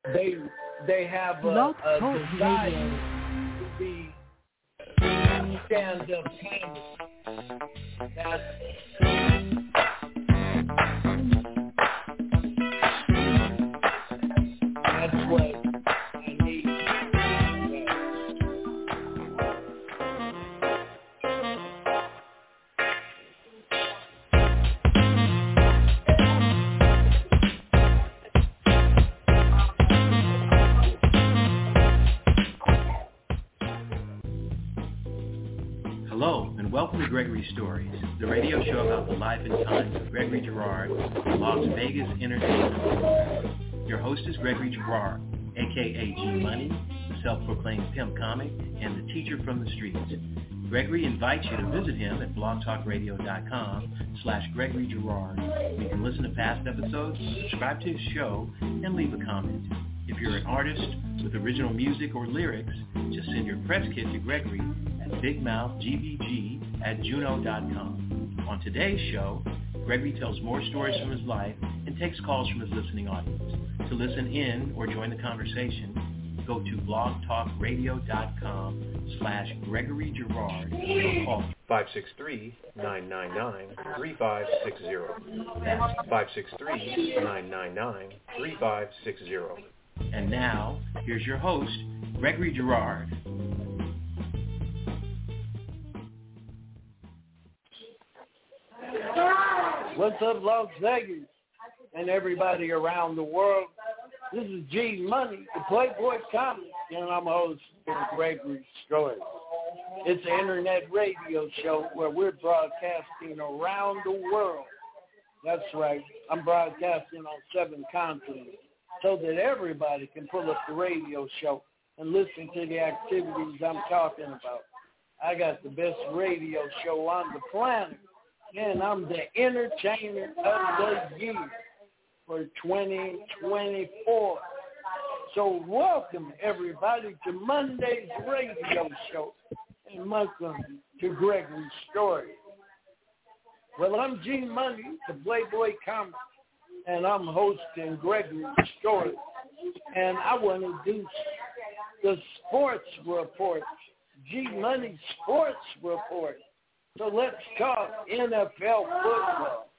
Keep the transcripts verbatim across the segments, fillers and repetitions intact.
they they have a, Blog a Talk desire Radio. to be stand-up comedy. That's that's what I need. Hello, and welcome to Gregory Stories, the radio show about the life and times of Gregory Girard, the Las Vegas entertainment world. Your host is Gregory Girard, a k a. G Money, the self-proclaimed pimp comic, and the teacher from the streets. Gregory invites you to visit him at blogtalkradio.com slash Gregory Girard. You can listen to past episodes, subscribe to his show, and leave a comment. If you're an artist with original music or lyrics, just send your press kit to Gregory at bigmouthgbg at juno dot com. On today's show, Gregory tells more stories from his life and takes calls from his listening audience. To listen in or join the conversation, go to blogtalkradio.com slash Gregory Girard or call five six three, nine nine nine, three five six zero. That's five six three, nine nine nine, three five six zero. And now, here's your host, Gregory Girard. What's up, Las Vegas, and everybody around the world? This is G Money, the Playboy Comic, and I'm host of Gregory Stories. It's an internet radio show where we're broadcasting around the world. That's right. I'm broadcasting on seven continents so that everybody can pull up the radio show and listen to the activities I'm talking about. I got the best radio show on the planet, and I'm the entertainer of the year for twenty twenty-four. So welcome, everybody, to Monday's radio show, and welcome to Gregory's Story. Well, I'm G Money, the Playboy Comic, and I'm hosting Gregory's Story. And I want to do the sports report, G Money Sports Report. So let's talk N F L football.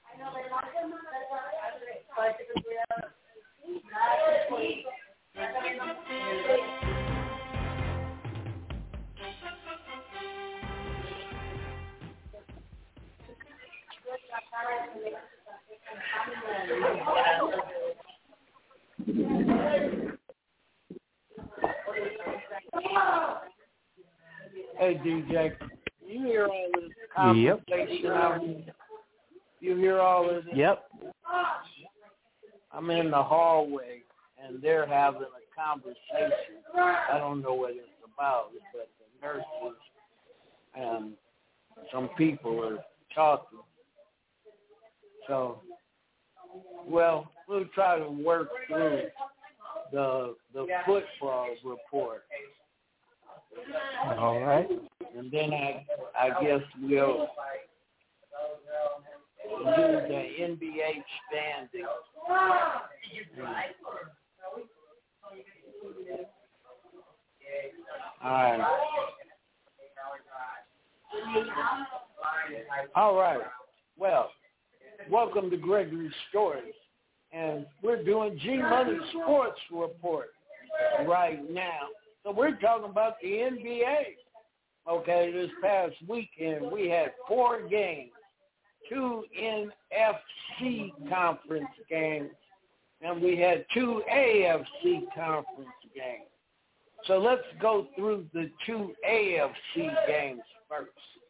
Hey, D J, you hear all this conversation Yep. out here? You hear all of this? Yep. I'm in the hallway, and they're having a conversation. I don't know what it's about, but the nurses and some people are talking. So, well, we'll try to work through the the football report. All right. And then I I guess we'll do the N B A standings. All right. All right. Well, welcome to Gregory's Stories. And we're doing G Money Sports Report right now. So we're talking about the N B A. Okay, this past weekend we had four games, two N F C conference games, and we had two A F C conference games. So let's go through the two A F C games first.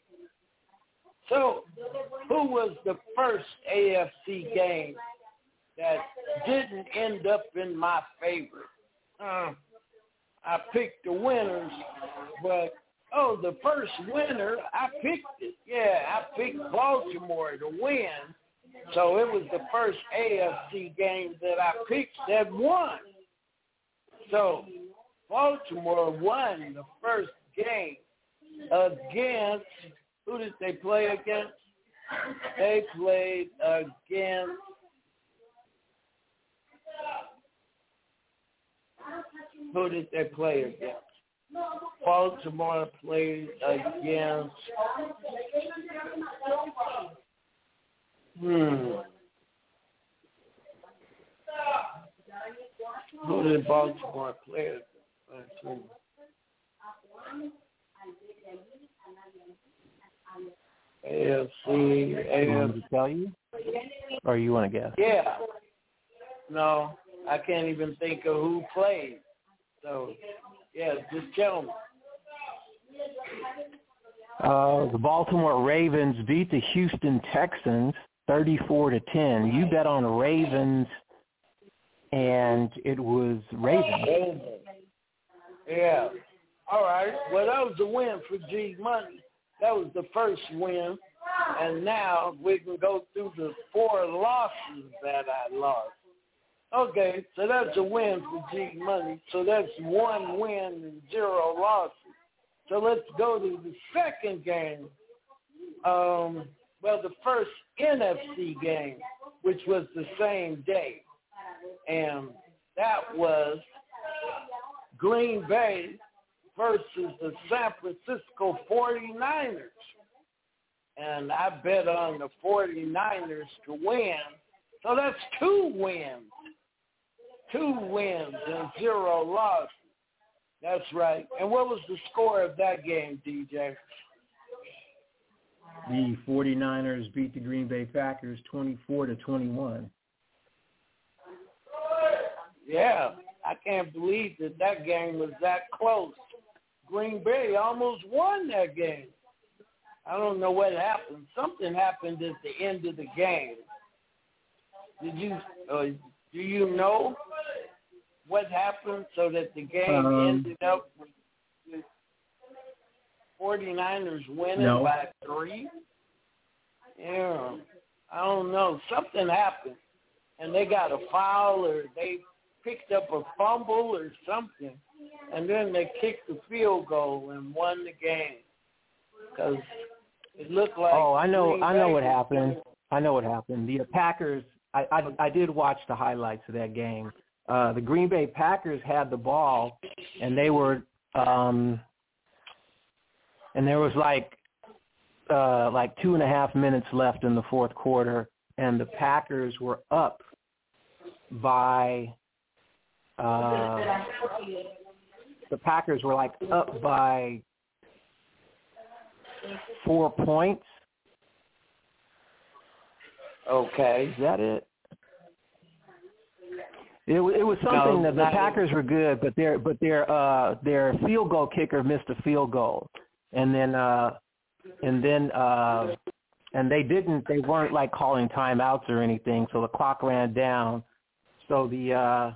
So who was the first A F C game that didn't end up in my favor? Uh, I picked the winners, but, oh, the first winner, I picked it. Yeah, I picked Baltimore to win. So it was the first A F C game that I picked that won. So Baltimore won the first game against, who did they play against? They played against Who did they play against? Baltimore played against. Hmm. Who did Baltimore play against? A F C, A F C. You want me to tell you? Or you want to guess? Yeah. No, I can't even think of who played. So, yeah, just tell me. Uh, the Baltimore Ravens beat the Houston Texans thirty-four to ten. You bet on Ravens, and it was Ravens. Yeah. All right. Well, that was a win for G Money. That was the first win. And now we can go through the four losses that I lost. Okay, so that's a win for G Money. So that's one win and zero losses. So let's go to the second game. Um, well, the first N F C game, which was the same day. And that was Green Bay versus the San Francisco forty-niners. And I bet on the forty-niners to win. So that's two wins. Two wins and zero losses. That's right. And what was the score of that game, D J? The forty-niners beat the Green Bay Packers twenty-four to twenty-one. Yeah, I can't believe that that game was that close. Green Bay almost won that game. I don't know what happened. Something happened at the end of the game. Did you, uh, do you know what happened so that the game um, ended up with the forty-niners winning no. by three? Yeah, I don't know. Something happened, and they got a foul or they picked up a fumble or something, and then they kicked the field goal and won the game because it looked like. Oh, I know, Green I know Bay what was happened. gonna... I know what happened. The Packers. I, I I did watch the highlights of that game. Uh, the Green Bay Packers had the ball, and they were, um, and there was like uh, like two and a half minutes left in the fourth quarter, and the Packers were up by. Uh, the Packers were like up by four points. Okay. Is that it? It, it was something No, that the not Packers it. were good, but their but their uh, their field goal kicker missed a field goal, and then uh, and then uh, and they didn't they weren't like calling timeouts or anything, so the clock ran down. So the uh,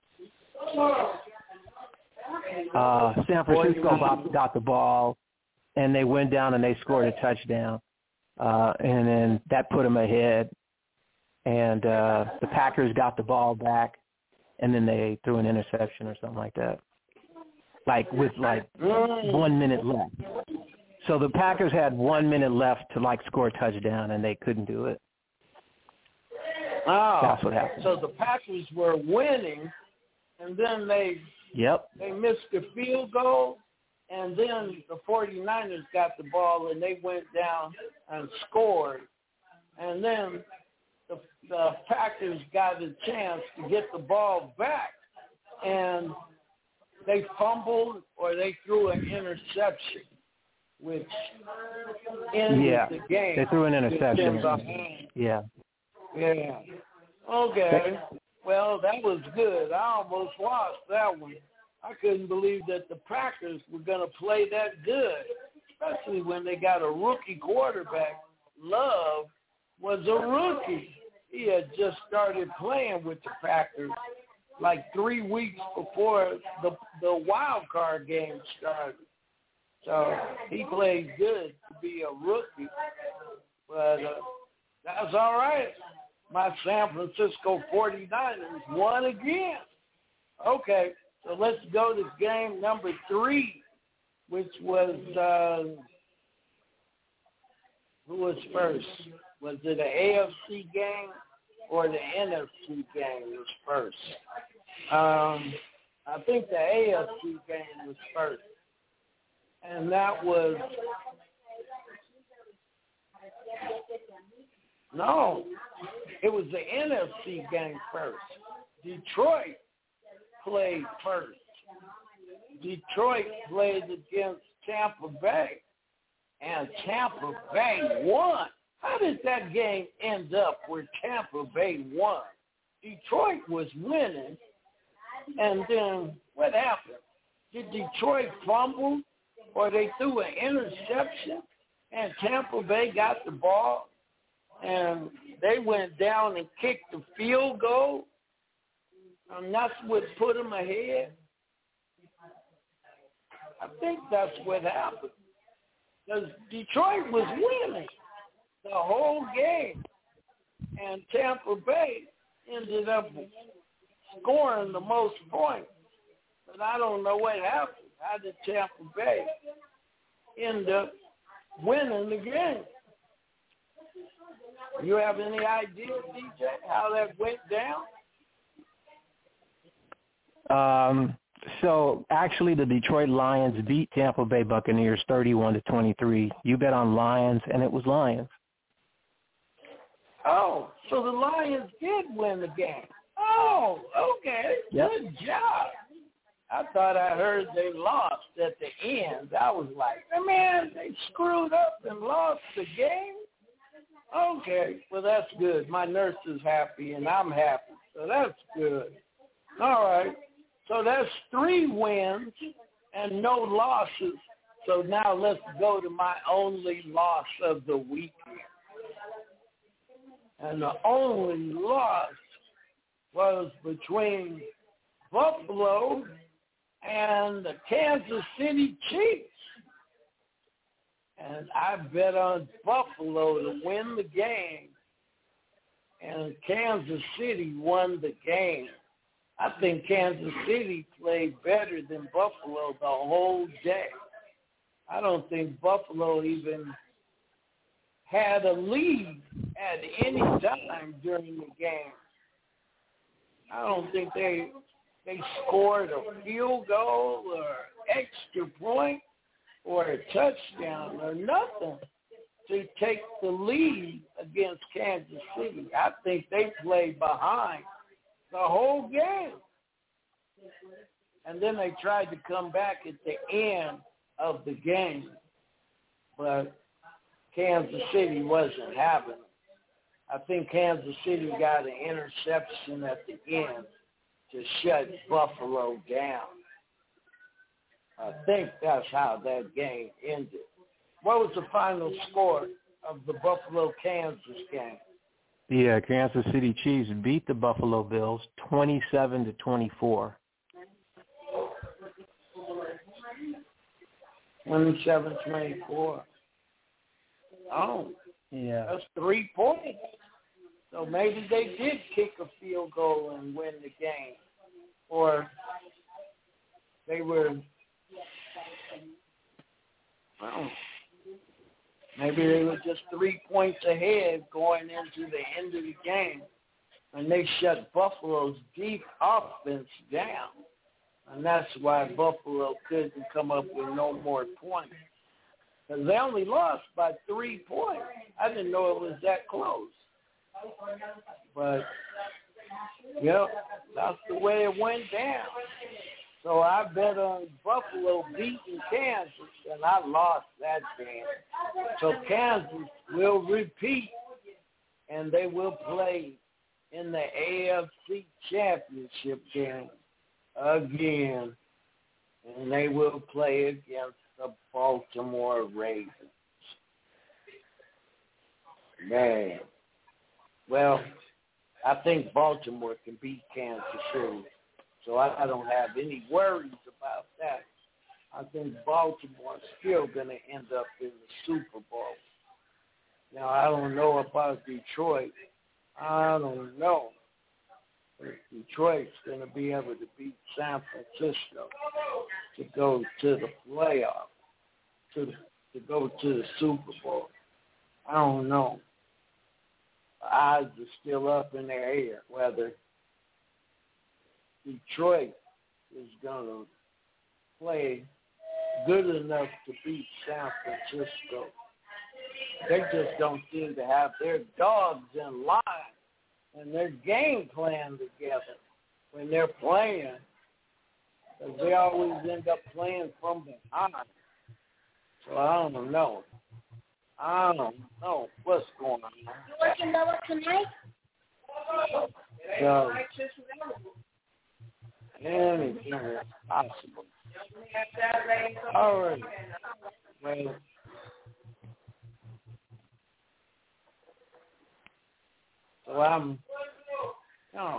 uh, San Francisco got, got the ball, and they went down and they scored a touchdown, uh, and then that put them ahead. And uh, the Packers got the ball back, and then they threw an interception or something like that, like with like one minute left. So the Packers had one minute left to like score a touchdown, and they couldn't do it. Oh, that's what happened. So the Packers were winning, and then they yep they missed the field goal, and then the forty-niners got the ball, and they went down and scored, and then the, the Packers got a chance to get the ball back, and they fumbled or they threw an interception, which ended yeah. the game. They threw an interception. Yeah. Yeah. Okay. Well, that was good. I almost lost that one. I couldn't believe that the Packers were going to play that good, especially when they got a rookie quarterback. Love was a rookie. He had just started playing with the Packers like three weeks before the the wild card game started. So he played good to be a rookie. But uh, that's all right. My San Francisco forty-niners won again. Okay, so let's go to game number three, which was, uh, who was first? Was it an A F C game or the N F C game was first? Um, I think the A F C game was first. And that was, no, it was the N F C game first. Detroit played first. Detroit played against Tampa Bay, and Tampa Bay won. How did that game end up where Tampa Bay won? Detroit was winning, and then what happened? Did Detroit fumble, or they threw an interception, and Tampa Bay got the ball, and they went down and kicked the field goal, and that's what put them ahead? I think that's what happened. Because Detroit was winning the whole game, and Tampa Bay ended up scoring the most points. But I don't know what happened. How did Tampa Bay end up winning the game? You have any idea, D J, how that went down? Um, so actually the Detroit Lions beat Tampa Bay Buccaneers thirty-one to twenty-three. You bet on Lions, and it was Lions. Oh, so the Lions did win the game. Oh, okay. Yep. Good job. I thought I heard they lost at the end. I was like, man, they screwed up and lost the game? Okay, well, that's good. My nurse is happy, and I'm happy, so that's good. All right, so that's three wins and no losses. So now let's go to my only loss of the weekend. And the only loss was between Buffalo and the Kansas City Chiefs. And I bet on Buffalo to win the game. And Kansas City won the game. I think Kansas City played better than Buffalo the whole day. I don't think Buffalo even had a lead at any time during the game. I don't think they they scored a field goal or extra point or a touchdown or nothing to take the lead against Kansas City. I think they played behind the whole game. And then they tried to come back at the end of the game. But Kansas City wasn't having it. I think Kansas City got an interception at the end to shut Buffalo down. I think that's how that game ended. What was the final score of the Buffalo-Kansas game? The uh, Kansas City Chiefs beat the Buffalo Bills twenty-seven to twenty-four. twenty-seven twenty-four. Oh, yeah. That's three points. So maybe they did kick a field goal and win the game. Or they were, well, maybe they were just three points ahead going into the end of the game. And they shut Buffalo's deep offense down. And that's why Buffalo couldn't come up with no more points. Because they only lost by three points. I didn't know it was that close. But, yep, that's the way it went down. So I bet on Buffalo beating Kansas, and I lost that game. So Kansas will repeat, and they will play in the A F C Championship game again. And they will play against the Baltimore Ravens. Man. Well, I think Baltimore can beat Kansas City, so I, I don't have any worries about that. I think Baltimore's still going to end up in the Super Bowl. Now, I don't know about Detroit. I don't know. If Detroit's going to be able to beat San Francisco to go to the playoff, to, to go to the Super Bowl. I don't know. The odds are still up in the air whether Detroit is going to play good enough to beat San Francisco. They just don't seem to have their dogs in line and their game plan together when they're playing. Because they always end up playing from behind. So I don't know. I don't know what's going on. You want to know what tonight? So, anything is possible. All right. Well, so I'm, no.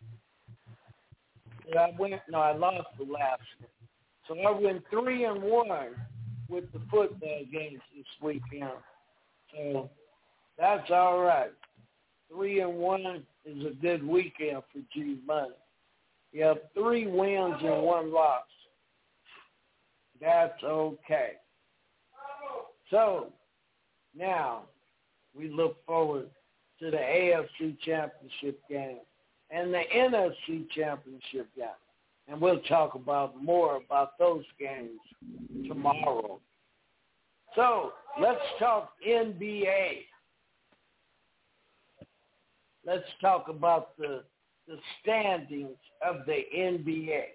I went, no, I lost the last one. So I went three and one with the football games this weekend. So that's all right. Three and one is a good weekend for G Money. You have three wins and one loss. That's okay. So now we look forward to the A F C Championship game and the N F C Championship game. And we'll talk about more about those games tomorrow. So let's talk N B A. Let's talk about the the standings of the N B A.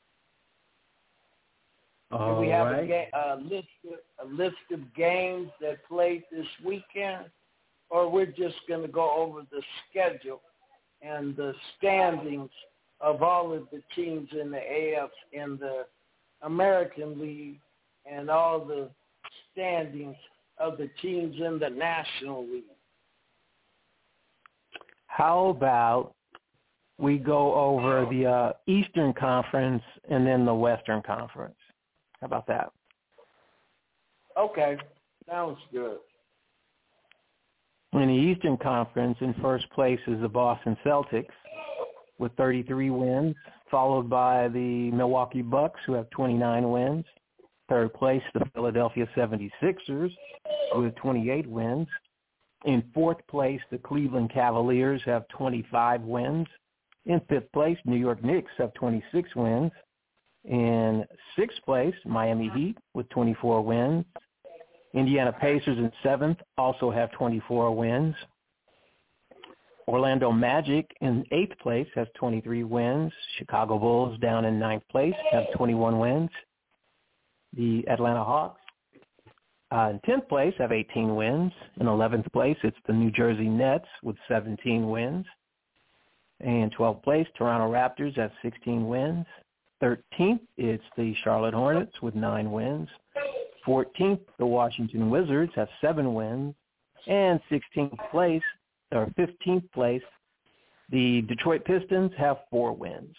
All Do we have right. a, ga- a list of, a list of games that played this weekend, or we're just going to go over the schedule and the standings of all of the teams in the A F in the American League and all the standings of the teams in the National League? How about we go over the uh, Eastern Conference and then the Western Conference? How about that? Okay, sounds good. In the Eastern Conference, in first place is the Boston Celtics with thirty-three wins, followed by the Milwaukee Bucks, who have twenty-nine wins. Third place, the Philadelphia seventy-sixers with twenty-eight wins. In fourth place, the Cleveland Cavaliers have twenty-five wins. In fifth place, New York Knicks have twenty-six wins. In sixth place, Miami Heat with twenty-four wins. Indiana Pacers in seventh also have twenty-four wins. Orlando Magic in eighth place has twenty-three wins. Chicago Bulls down in ninth place have twenty-one wins. The Atlanta Hawks uh, in tenth place have eighteen wins. In eleventh place, it's the New Jersey Nets with seventeen wins. In twelfth place, Toronto Raptors have sixteen wins. thirteenth, it's the Charlotte Hornets with nine wins. fourteenth, the Washington Wizards have seven wins. And sixteenth place, or fifteenth place, the Detroit Pistons have four wins.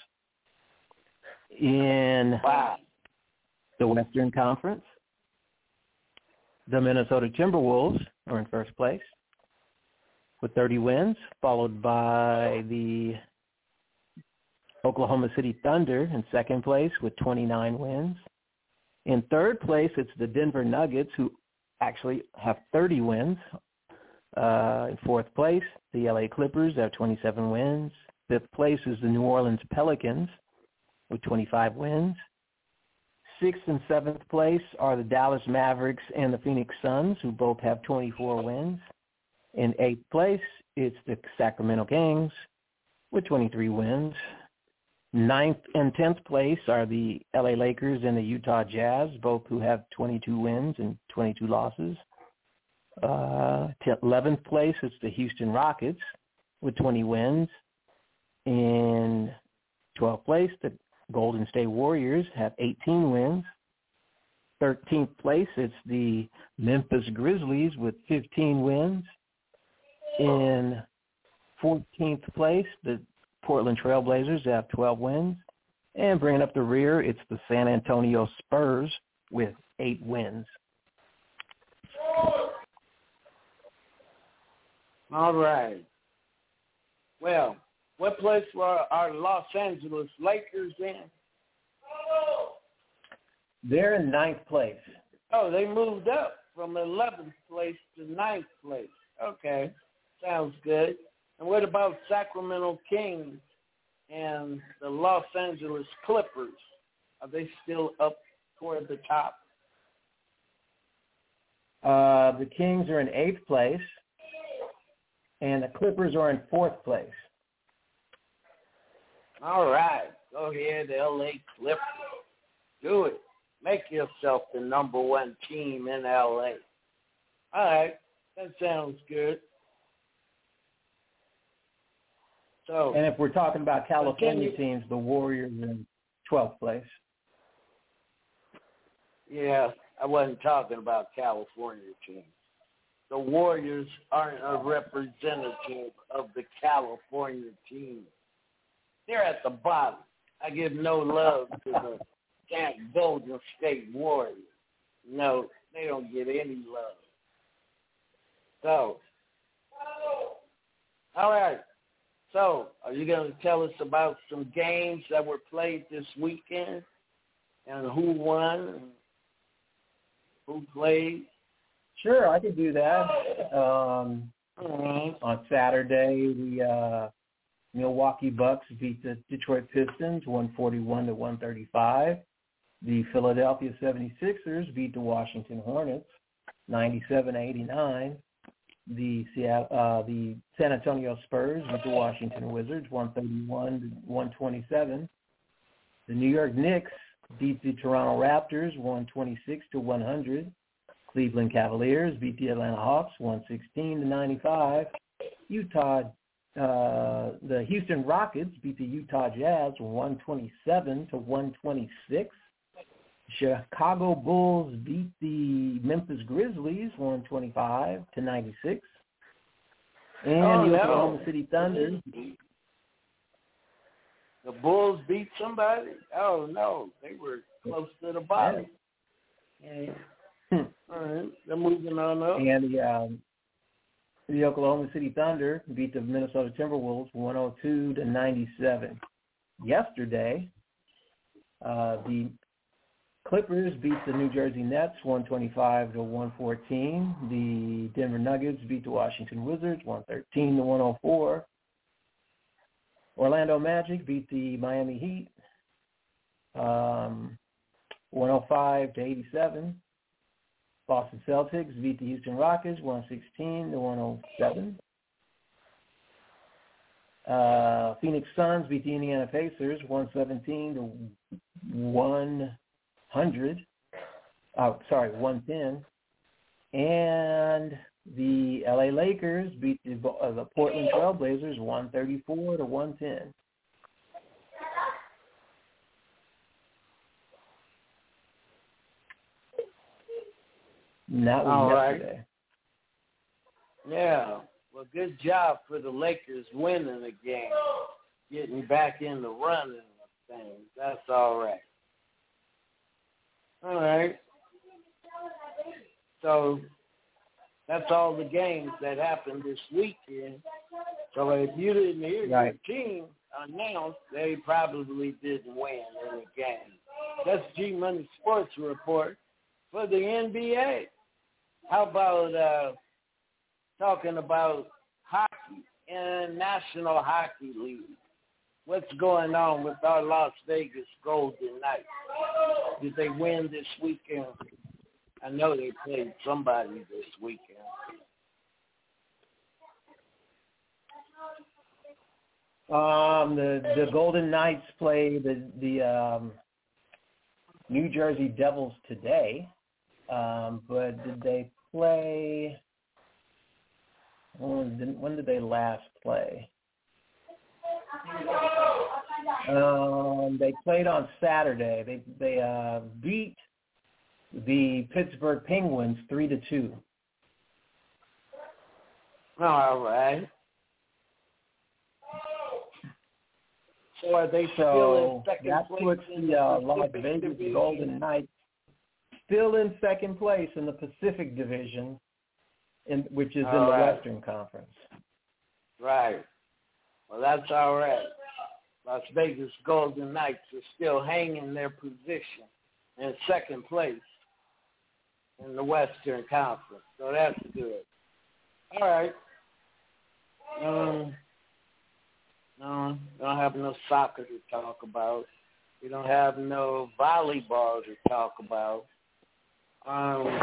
In Wow. the Western Conference, the Minnesota Timberwolves are in first place with thirty wins, followed by the Oklahoma City Thunder in second place with twenty-nine wins. In third place, it's the Denver Nuggets, who actually have thirty wins. Uh, in fourth place, the L A Clippers have twenty-seven wins. Fifth place is the New Orleans Pelicans with twenty-five wins. Sixth and seventh place are the Dallas Mavericks and the Phoenix Suns, who both have twenty-four wins. In eighth place, it's the Sacramento Kings with twenty-three wins. Ninth and tenth place are the L A Lakers and the Utah Jazz, both who have twenty-two wins and twenty-two losses. Uh, eleventh place is the Houston Rockets with twenty wins. In twelfth place, the Golden State Warriors have eighteen wins. thirteenth place, it's the Memphis Grizzlies with fifteen wins. In fourteenth place, the Portland Trailblazers have twelve wins. And bringing up the rear, it's the San Antonio Spurs with eight wins. All right. Well, what place were our Los Angeles Lakers in? They're in ninth place. Oh, they moved up from eleventh place to ninth place. Okay, sounds good. And what about Sacramento Kings and the Los Angeles Clippers, are they still up toward the top? Uh, the Kings are in eighth place, and the Clippers are in fourth place. All right. Go ahead, L A Clippers. Do it. Make yourself the number one team in L A. All right. That sounds good. So, and if we're talking about California you, teams, the Warriors are in twelfth place. Yeah, I wasn't talking about California teams. The Warriors aren't a representative of the California team. They're at the bottom. I give no love to the damn Golden State Warriors. No, they don't get any love. So, all right. So, are you going to tell us about some games that were played this weekend and who won, who played? Sure, I could do that. Um, mm-hmm. On Saturday, the uh, Milwaukee Bucks beat the Detroit Pistons one forty-one to one thirty-five. The Philadelphia seventy-sixers beat the Washington Hornets ninety-seven to eighty-nine. The uh, the San Antonio Spurs beat the Washington Wizards one thirty-one to one twenty-seven. The New York Knicks beat the Toronto Raptors one twenty-six to one hundred. Cleveland Cavaliers beat the Atlanta Hawks one sixteen to ninety-five. Utah, uh, the Houston Rockets beat the Utah Jazz one twenty-seven to one twenty-six. Chicago Bulls beat the Memphis Grizzlies one twenty-five to ninety-six. And oh, the no. Oklahoma City Thunder. The Bulls beat somebody? Oh, no. They were close to the bottom. Yeah. Hmm. All right. They're moving on up. And the, um, the Oklahoma City Thunder beat the Minnesota Timberwolves one oh two to ninety-seven. Yesterday, uh, the Clippers beat the New Jersey Nets one twenty-five to one fourteen. The Denver Nuggets beat the Washington Wizards one thirteen to one oh four. Orlando Magic beat the Miami Heat um, one oh five to eighty-seven. Boston Celtics beat the Houston Rockets one sixteen to one oh seven. Uh, Phoenix Suns beat the Indiana Pacers one seventeen to one hundred. Oh, sorry, one ten. And the L A Lakers beat the, uh, the Portland Trailblazers one thirty-four to one ten. And that was All yesterday. Right. Yeah. Well, good job for the Lakers winning the game, getting back in the running of things. That's all right. All right. So that's all the games that happened this weekend. So if you didn't hear right. your team announced, they probably didn't win in the game. That's G Money Sports Report for the N B A. How about uh, talking about hockey and National Hockey League? What's going on with our Las Vegas Golden Knights? Did they win this weekend? I know they played somebody this weekend. Um, the the Golden Knights play the the um, New Jersey Devils today, um, but did they play? When did, when did they last play? Um, they played on Saturday. They they uh, beat the Pittsburgh Penguins three to two. All right. So are they still So in second that place? puts in the uh, Las Pacific Vegas Division? Golden Knights still in second place in the Pacific Division, in, which is all in the right. Western Conference. Right. Well, that's all right. Las Vegas Golden Knights are still hanging their position in second place in the Western Conference. So that's good. All right. Um, No, we don't have no soccer to talk about. We don't have no volleyball to talk about. Um,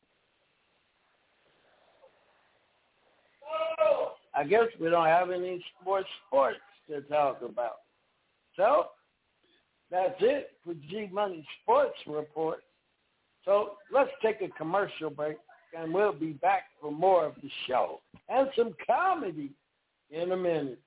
I guess we don't have any sports sports to talk about. So that's it for G Money Sports Report. So let's take a commercial break, and we'll be back for more of the show and some comedy in a minute.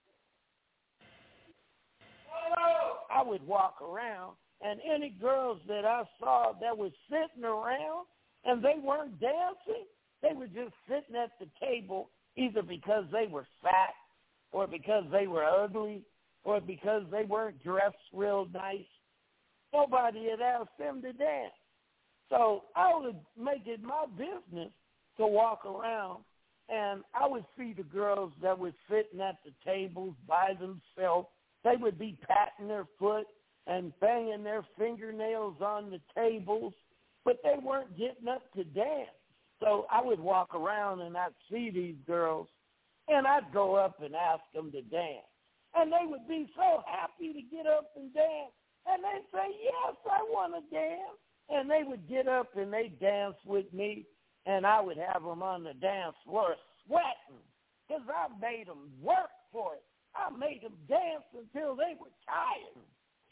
I would walk around, and any girls that I saw that was sitting around and they weren't dancing, they were just sitting at the table either because they were fat or because they were ugly or because they weren't dressed real nice. Nobody had asked them to dance. So I would make it my business to walk around, and I would see the girls that were sitting at the tables by themselves. They would be patting their foot and banging their fingernails on the tables, but they weren't getting up to dance. So I would walk around and I'd see these girls, and I'd go up and ask them to dance. And they would be so happy to get up and dance. And they'd say, yes, I want to dance. And they would get up and they'd dance with me, and I would have them on the dance floor sweating because I made them work for it. I made them dance until they were tired.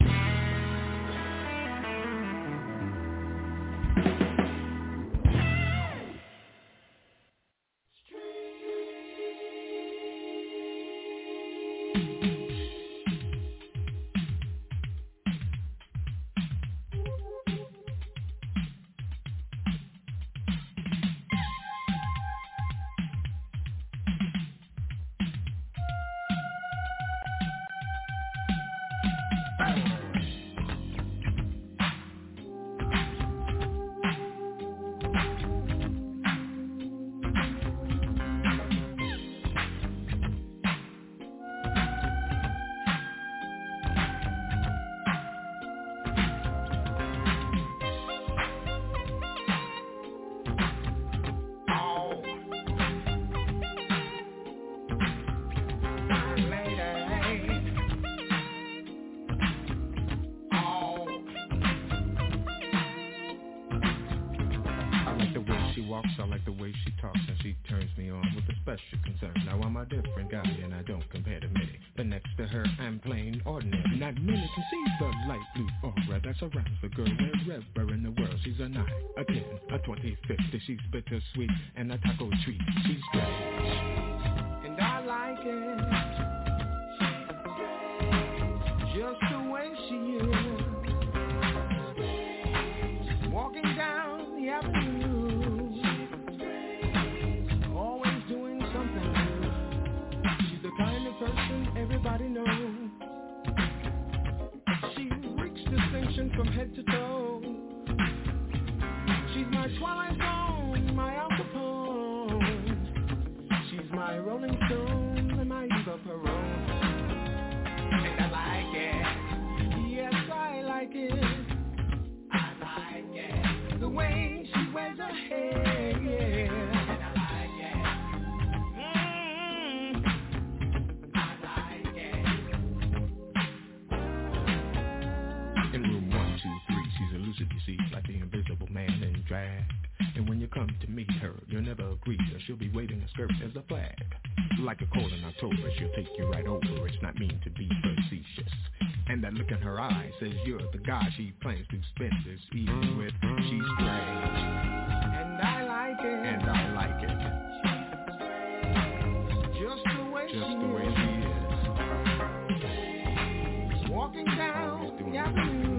I like the way she talks and she turns me on with a special concern. Now I'm a different guy and I don't compare to many, but next to her I'm plain ordinary. Not many can see the light blue aura that surrounds the girl wherever in the world. She's a nine, a ten, a twenty, fifty. She's bittersweet and a taco treat. She's strange, and I like it just the way she is. Walking down the avenue, person everybody knows. She reeks distinction from head to toe. She's my Twilight Zone, my Al Capone. She's my Rolling Stone and my Eva Peron. And I like it. Yes, I like it. I like it. The way she wears her hair, yeah. You see, like the invisible man in drag. And when you come to meet her, you'll never agree that she'll be waving a skirt as a flag. Like a cold in October, she'll take you right over. It's not mean to be facetious. And that look in her eye says you're the guy she plans to spend this evening with. She's strange, and I like it. And I like it. Just the way Just she the way is. She is. Walking down the avenue.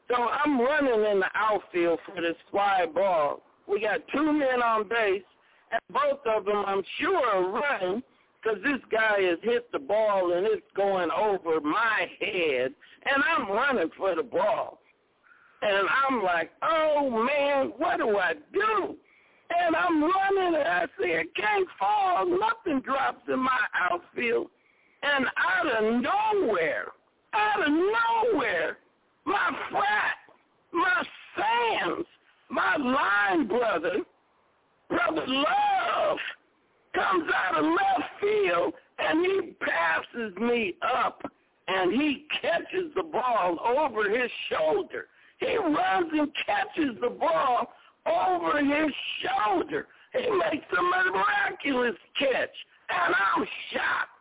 So I'm running in the outfield for this fly ball. We got two men on base, and both of them, I'm sure, are running because this guy has hit the ball and it's going over my head, and I'm running for the ball. And I'm like, oh, man, what do I do? And I'm running, and I see it can't fall. Nothing drops in my outfield. And out of nowhere, out of nowhere, my frat, my Sands, my line brother, Brother Love, comes out of left field, and he passes me up, and he catches the ball over his shoulder. He runs and catches the ball over his shoulder. He makes a miraculous catch, and I'm shocked.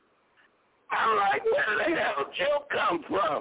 I'm like, where the hell did Joe come from?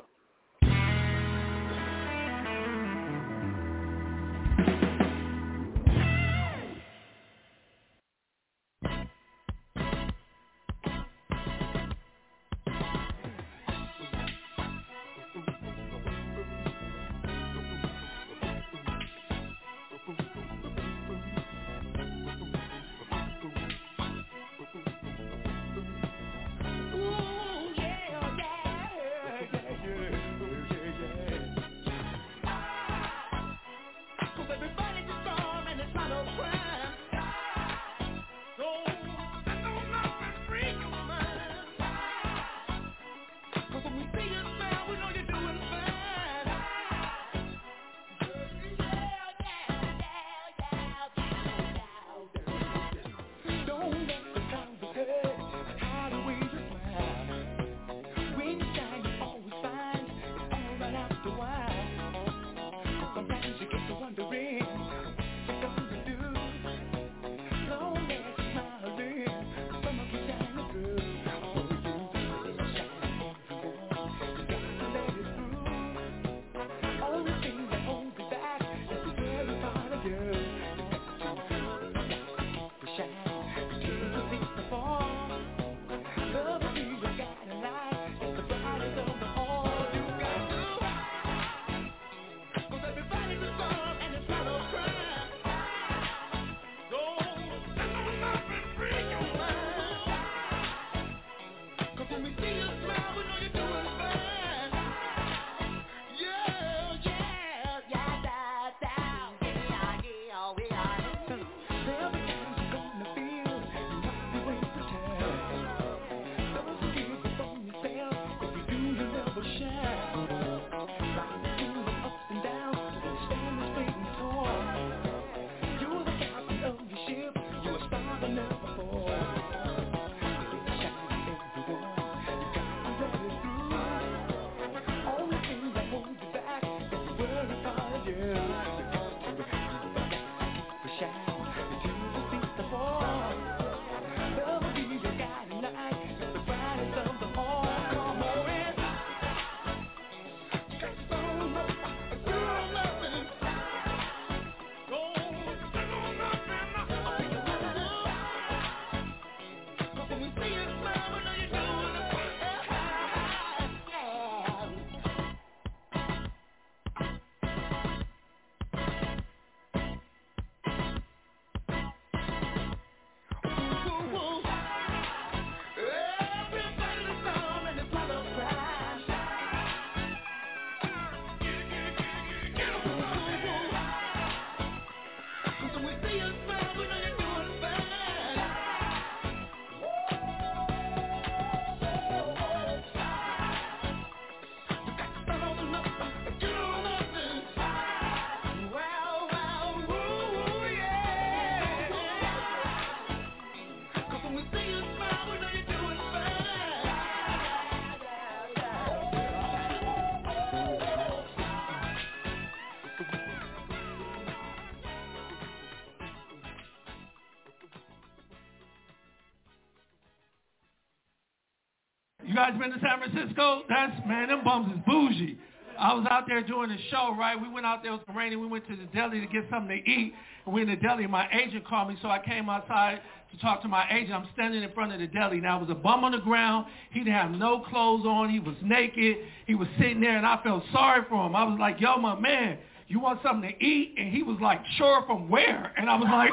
You guys been to San Francisco? That's, man, them bums is bougie. I was out there doing the show, right? We went out there, it was raining. We went to the deli to get something to eat. And we in the deli. My agent called me, so I came outside to talk to my agent. I'm standing in front of the deli. Now, it was a bum on the ground. He didn't have no clothes on. He was naked. He was sitting there, and I felt sorry for him. I was like, yo, my man, you want something to eat? And he was like, sure, from where? And I was like,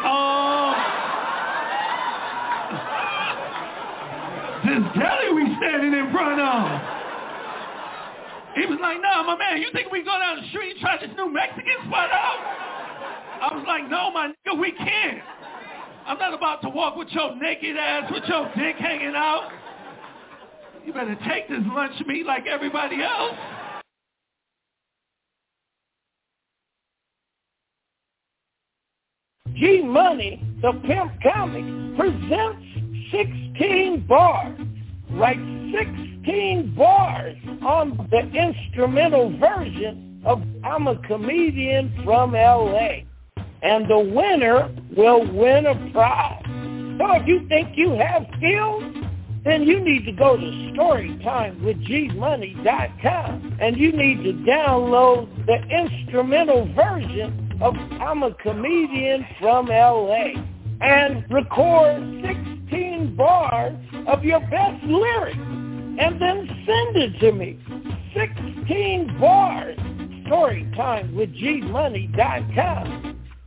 oh, this deli we standing in front of. He was like, nah, my man, you think we go down the street and try this new Mexican spot out? I was like, no, my nigga, we can't. I'm not about to walk with your naked ass, with your dick hanging out. You better take this lunch meat like everybody else. G Money, the Pimp Comic, presents sixteen bars. Write sixteen bars on the instrumental version of I'm a Comedian from L A. And the winner will win a prize. So if you think you have skills, then you need to go to storytime with g money dot com and you need to download the instrumental version of I'm a Comedian from L A and record sixteen bars of your best lyrics and then send it to me. sixteen bars. Storytime with g money dot com.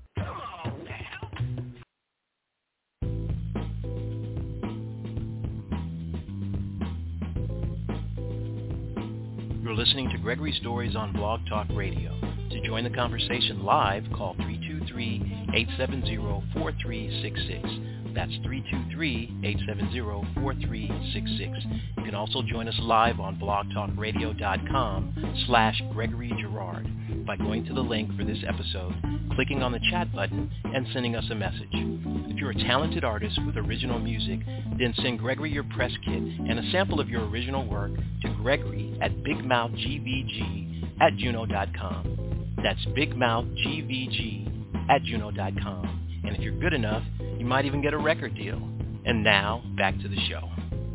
You're listening to Gregory Stories on Blog Talk Radio. To join the conversation live, call three two three, eight seven zero, four three six six. That's three two three, eight seven zero, four three six six. You can also join us live on blogtalkradio.com slash Gregory Girard by going to the link for this episode, clicking on the chat button, and sending us a message. If you're a talented artist with original music, then send Gregory your press kit and a sample of your original work to Gregory at bigmouthgvg at juno dot com. That's bigmouthgvg at juno dot com. And if you're good enough, you might even get a record deal. And now, back to the show.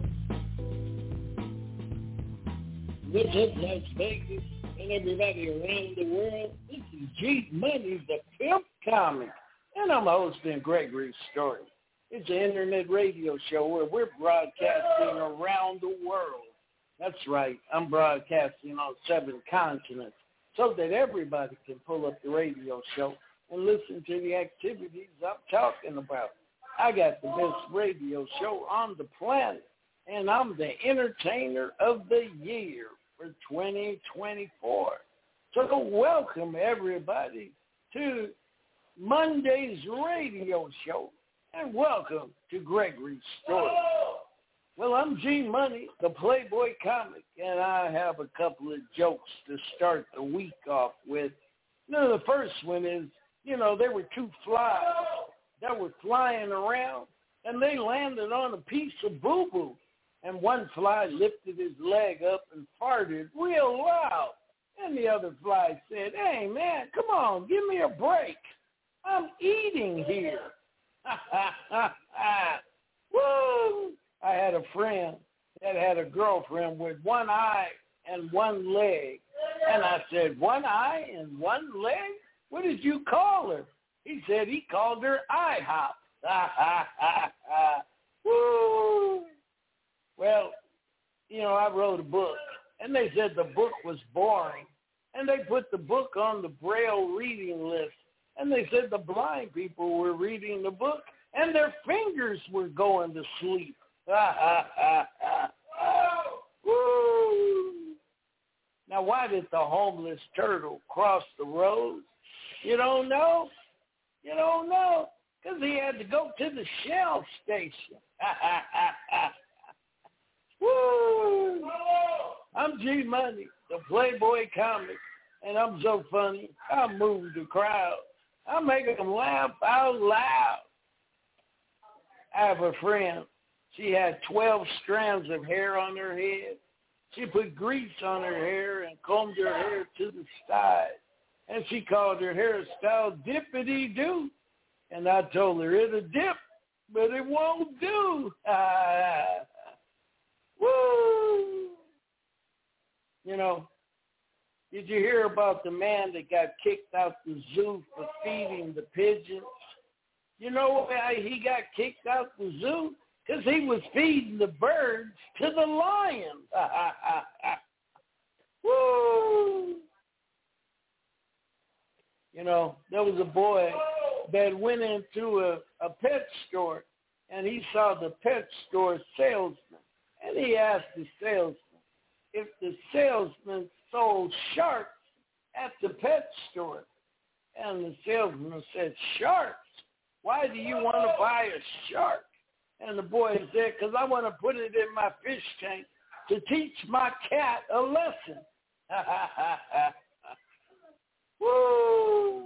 What's up, Las Vegas and everybody around the world? This is G Money, the Pimp Comic, and I'm hosting Gregory Stories. It's an internet radio show where we're broadcasting around the world. That's right, I'm broadcasting on seven continents so that everybody can pull up the radio show and listen to the activities I'm talking about. I got the best radio show on the planet, and I'm the entertainer of the year for twenty twenty-four. So welcome, everybody, to Monday's radio show, and welcome to Gregory's Stories. Well, I'm G Money, the Playboy comic, and I have a couple of jokes to start the week off with. Now, the first one is, you know, there were two flies that were flying around, and they landed on a piece of boo-boo. And one fly lifted his leg up and farted real loud. And the other fly said, hey, man, come on, give me a break. I'm eating here. Woo! I had a friend that had a girlfriend with one eye and one leg. And I said, one eye and one leg? What did you call her? He said he called her IHOP. Woo! Well, you know, I wrote a book, and they said the book was boring. And they put the book on the Braille reading list. And they said the blind people were reading the book, and their fingers were going to sleep. Woo! Now, why did the homeless turtle cross the road? You don't know? You don't know? Because he had to go to the Shell station. Woo! I'm G Money, the Playboy comic, and I'm so funny, I move the crowd. I make them laugh out loud. I have a friend. She had twelve strands of hair on her head. She put grease on her hair and combed her hair to the side. And she called her hairstyle Dippity-Doo. And I told her it'll dip, but it won't do. Woo! You know, Did you hear about the man that got kicked out the zoo for feeding the pigeons? You know why he got kicked out the zoo? Because he was feeding the birds to the lions. Woo! You know, there was a boy that went into a, a pet store, and he saw the pet store salesman, and he asked the salesman if the salesman sold sharks at the pet store. And the salesman said, sharks? Why do you want to buy a shark? And the boy said, because I want to put it in my fish tank to teach my cat a lesson. Woo!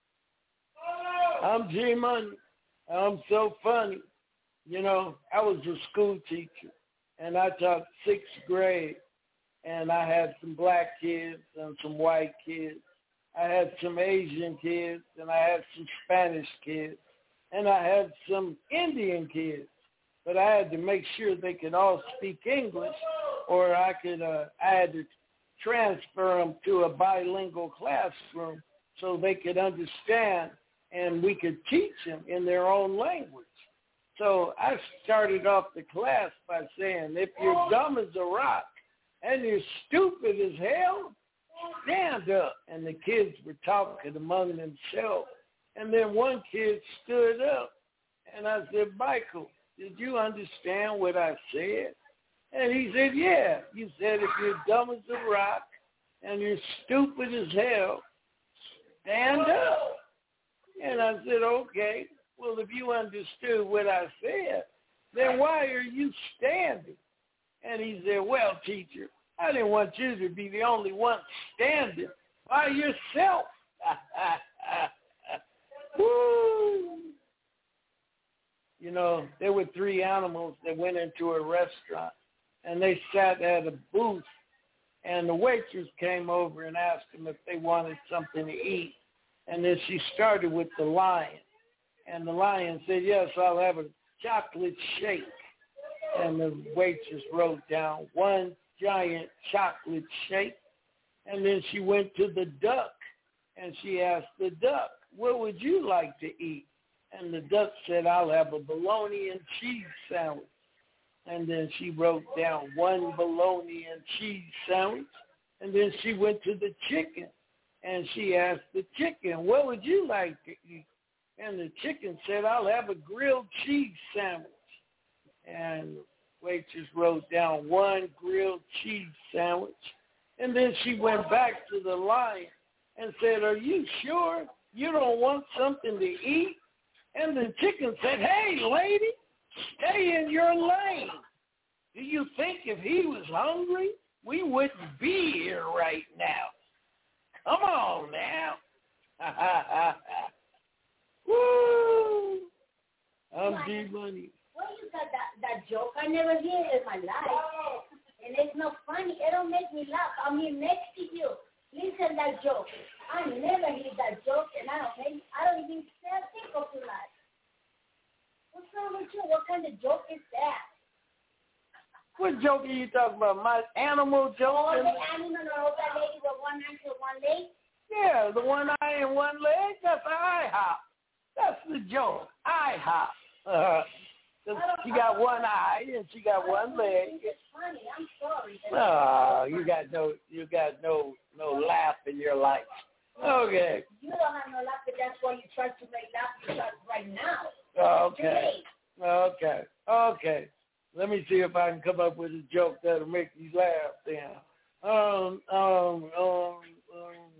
I'm G Money. I'm so funny. You know, I was a school teacher, and I taught sixth grade, and I had some black kids and some white kids. I had some Asian kids, and I had some Spanish kids, and I had some Indian kids. But I had to make sure they could all speak English, or I could uh, I had to transfer them to a bilingual classroom so they could understand and we could teach them in their own language. So I started off the class by saying, if you're dumb as a rock and you're stupid as hell, stand up. And the kids were talking among themselves. And then one kid stood up, and I said, Michael, did you understand what I said? And he said, yeah. You said if you're dumb as a rock and you're stupid as hell, stand up. And I said, okay. Well, if you understood what I said, then why are you standing? And he said, well, teacher, I didn't want you to be the only one standing by yourself. Woo! You know, there were three animals that went into a restaurant, and they sat at a booth, and the waitress came over and asked them if they wanted something to eat. And then she started with the lion. And the lion said, yes, I'll have a chocolate shake. And the waitress wrote down one giant chocolate shake. And then she went to the duck, and she asked the duck, what would you like to eat? And the duck said, I'll have a bologna and cheese sandwich. And then she wrote down one bologna and cheese sandwich. And then she went to the chicken, and she asked the chicken, what would you like to eat? And the chicken said, I'll have a grilled cheese sandwich. And the waitress wrote down one grilled cheese sandwich. And then she went back to the lion and said, are you sure you don't want something to eat? And the chicken said, hey, lady, stay in your lane. Do you think if he was hungry, we wouldn't be here right now? Come on now. Woo! I'm G Money. Well, you got that, that joke. I never hear it in my life. And it's not funny. It don't make me laugh. I'm here next to you. Listen that joke. I never hear that joke, and I don't make, I don't even think of your life. What's wrong with you? What kind of joke is that? What joke are you talking about? My animal joke? Oh, the animal or that lady with one eye and one leg? Yeah, the one eye and one leg. That's an eye hop. That's the joke. Eye hop. Uh, she got one eye and she got one leg. It's funny. I'm sorry. Oh, you got no, you got no, no laugh in your life. Okay. You don't have no laugh, but that's why you try to make laugh right now. Okay. Okay. Okay. Let me see if I can come up with a joke that'll make you laugh then. Um, um, um, um.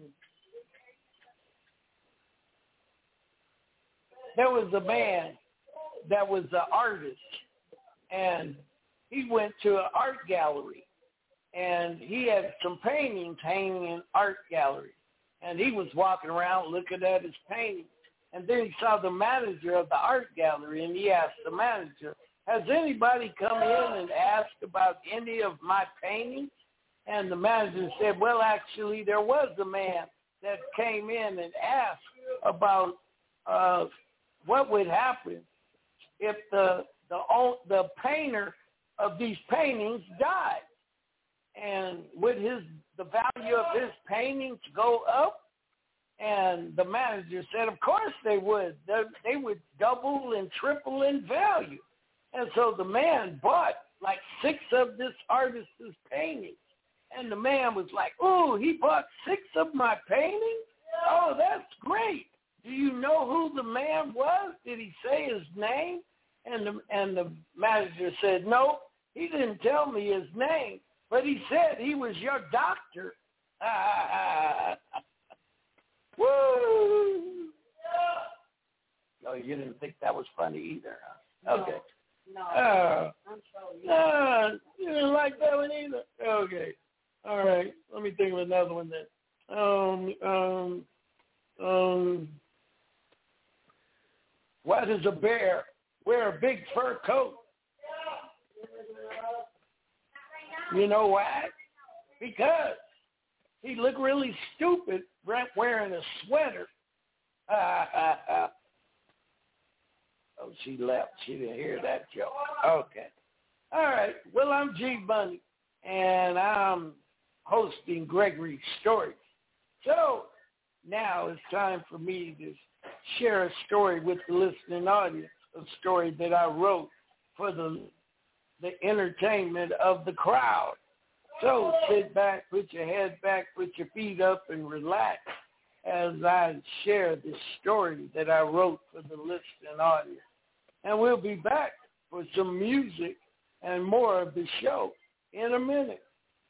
There was a man that was an artist, and he went to an art gallery, and he had some paintings hanging in art gallery, and he was walking around looking at his paintings, and then he saw the manager of the art gallery, and he asked the manager, has anybody come in and asked about any of my paintings? And the manager said, well, actually, there was a man that came in and asked about uh, what would happen if the the the painter of these paintings died, and would his the value of his paintings go up? And the manager said, of course they would. They, they would double and triple in value. And so the man bought like six of this artist's paintings. And the man was like, oh, he bought six of my paintings? Oh, that's great. Do you know who the man was? Did he say his name? And the, and the manager said, no, he didn't tell me his name, but he said he was your doctor. Woo! No, you didn't think that was funny either, huh? Okay. No. Uh, I'm sorry. uh, you didn't like that one either? Okay. All right. Let me think of another one then. Um, um, um, why does a bear wear a big fur coat? You know why? Because he looked really stupid wearing a sweater. Oh, she left. She didn't hear that joke. Okay. All right. Well, I'm G Money, and I'm hosting Gregory's Stories. So now it's time for me to share a story with the listening audience, a story that I wrote for the the entertainment of the crowd. So sit back, put your head back, put your feet up, and relax as I share this story that I wrote for the listening audience. And we'll be back for some music and more of the show in a minute.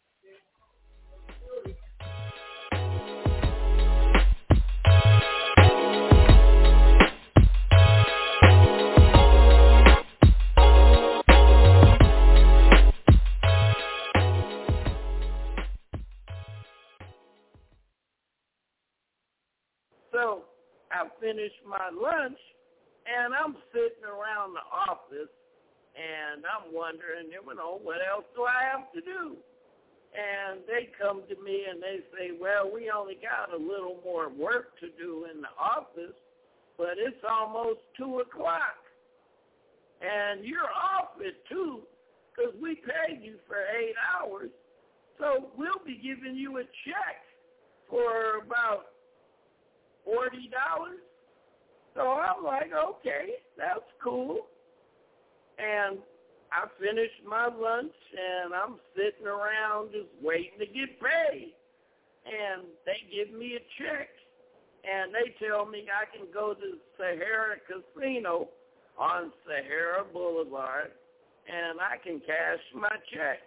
So I finished my lunch, and I'm sitting around the office, and I'm wondering, you know, what else do I have to do? And they come to me and they say, well, we only got a little more work to do in the office, but it's almost two o'clock. And you're off at two because we paid you for eight hours, so we'll be giving you a check for about forty dollars. So I'm like, okay, that's cool. And I finished my lunch, and I'm sitting around just waiting to get paid. And they give me a check, and they tell me I can go to Sahara Casino on Sahara Boulevard, and I can cash my check.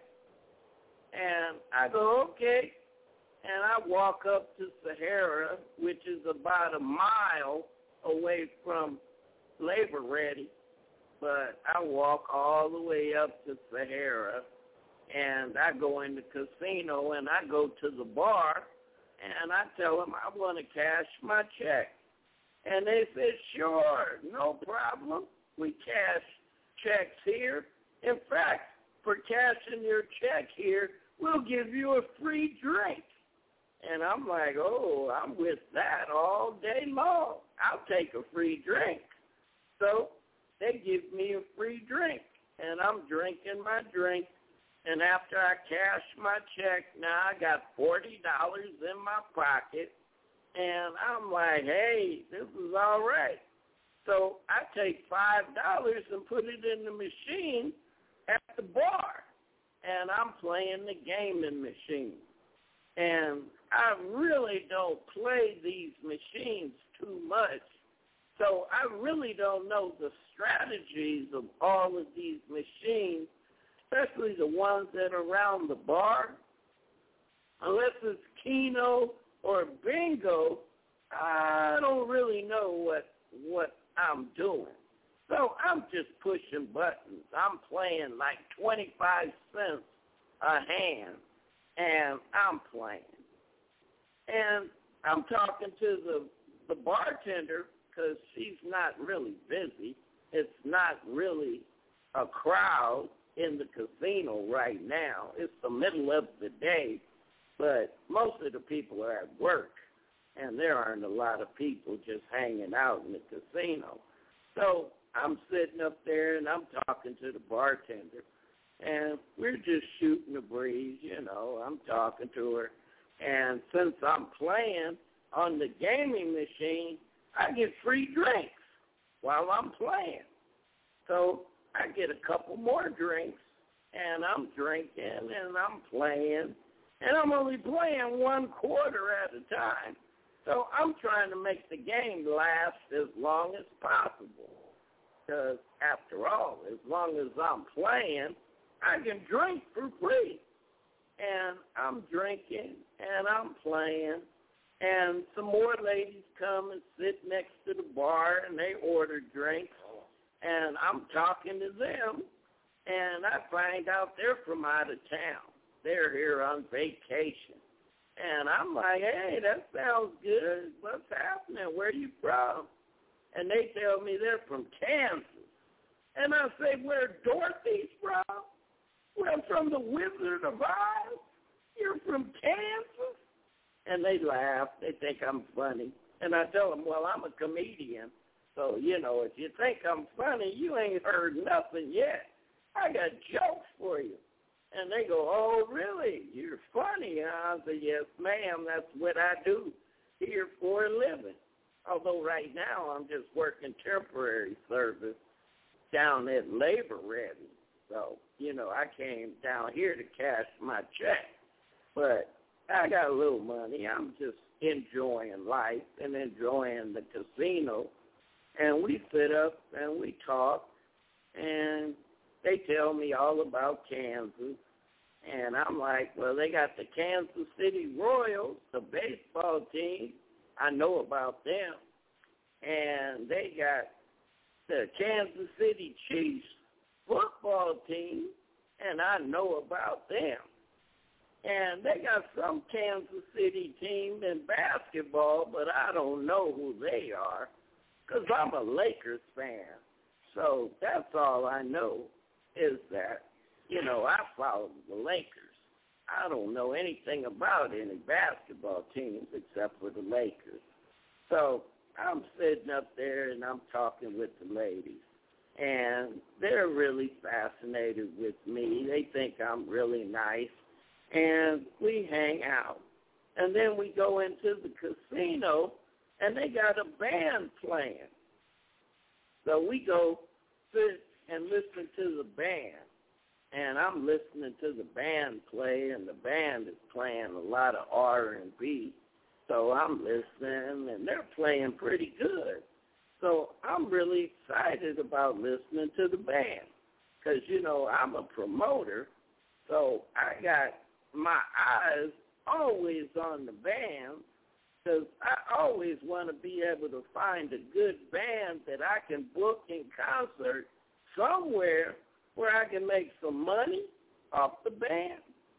And I go, okay. And I walk up to Sahara, which is about a mile away from Labor Ready. But I walk all the way up to Sahara, and I go in the casino, and I go to the bar, and I tell them I want to cash my check. And they said, sure, no problem. We cash checks here. In fact, for cashing your check here, we'll give you a free drink. And I'm like, oh, I'm with that all day long. I'll take a free drink. So they give me a free drink, and I'm drinking my drink. And after I cash my check, now I got forty dollars in my pocket. And I'm like, hey, this is all right. So I take five dollars and put it in the machine at the bar. And I'm playing the gaming machine. And I really don't play these machines too much. So I really don't know the strategies of all of these machines, especially the ones that are around the bar. Unless it's Keno or Bingo, I don't really know what what I'm doing. So I'm just pushing buttons. I'm playing like twenty-five cents a hand, and I'm playing. And I'm talking to the, the bartender because she's not really busy. It's not really a crowd in the casino right now. It's the middle of the day, but most of the people are at work, and there aren't a lot of people just hanging out in the casino. So I'm sitting up there, and I'm talking to the bartender, and we're just shooting the breeze, you know. I'm talking to her, And since I'm playing on the gaming machine, I get free drinks while I'm playing. So I get a couple more drinks, and I'm drinking, and I'm playing, and I'm only playing one quarter at a time. So I'm trying to make the game last as long as possible. Because after all, as long as I'm playing, I can drink for free. And I'm drinking, and I'm playing, and some more ladies come and sit next to the bar, and they order drinks, and I'm talking to them, and I find out they're from out of town. They're here on vacation. And I'm like, hey, that sounds good. What's happening? Where are you from? And they tell me they're from Kansas. And I say, where Dorothy's from? Well, I'm from the Wizard of Oz. You're from Kansas? And they laugh. They think I'm funny. And I tell them, well, I'm a comedian. So, you know, if you think I'm funny, you ain't heard nothing yet. I got jokes for you. And they go, oh, really? You're funny, huh? I say, yes, ma'am. That's what I do here for a living. Although right now I'm just working temporary service down at Labor Ready. So, you know, I came down here to cash my check. But I got a little money. I'm just enjoying life and enjoying the casino. And we sit up and we talk, and they tell me all about Kansas. And I'm like, well, they got the Kansas City Royals, the baseball team. I know about them. And they got the Kansas City Chiefs football team, and I know about them. And they got some Kansas City team in basketball, but I don't know who they are because I'm a Lakers fan. So that's all I know is that, you know, I follow the Lakers. I don't know anything about any basketball teams except for the Lakers. So I'm sitting up there and I'm talking with the ladies. And they're really fascinated with me. They think I'm really nice. And we hang out. And then we go into the casino, and they got a band playing. So we go sit and listen to the band. And I'm listening to the band play, and the band is playing a lot of R and B. So I'm listening, and they're playing pretty good. So I'm really excited about listening to the band because, you know, I'm a promoter, so I got my eyes always on the band because I always want to be able to find a good band that I can book in concert somewhere where I can make some money off the band.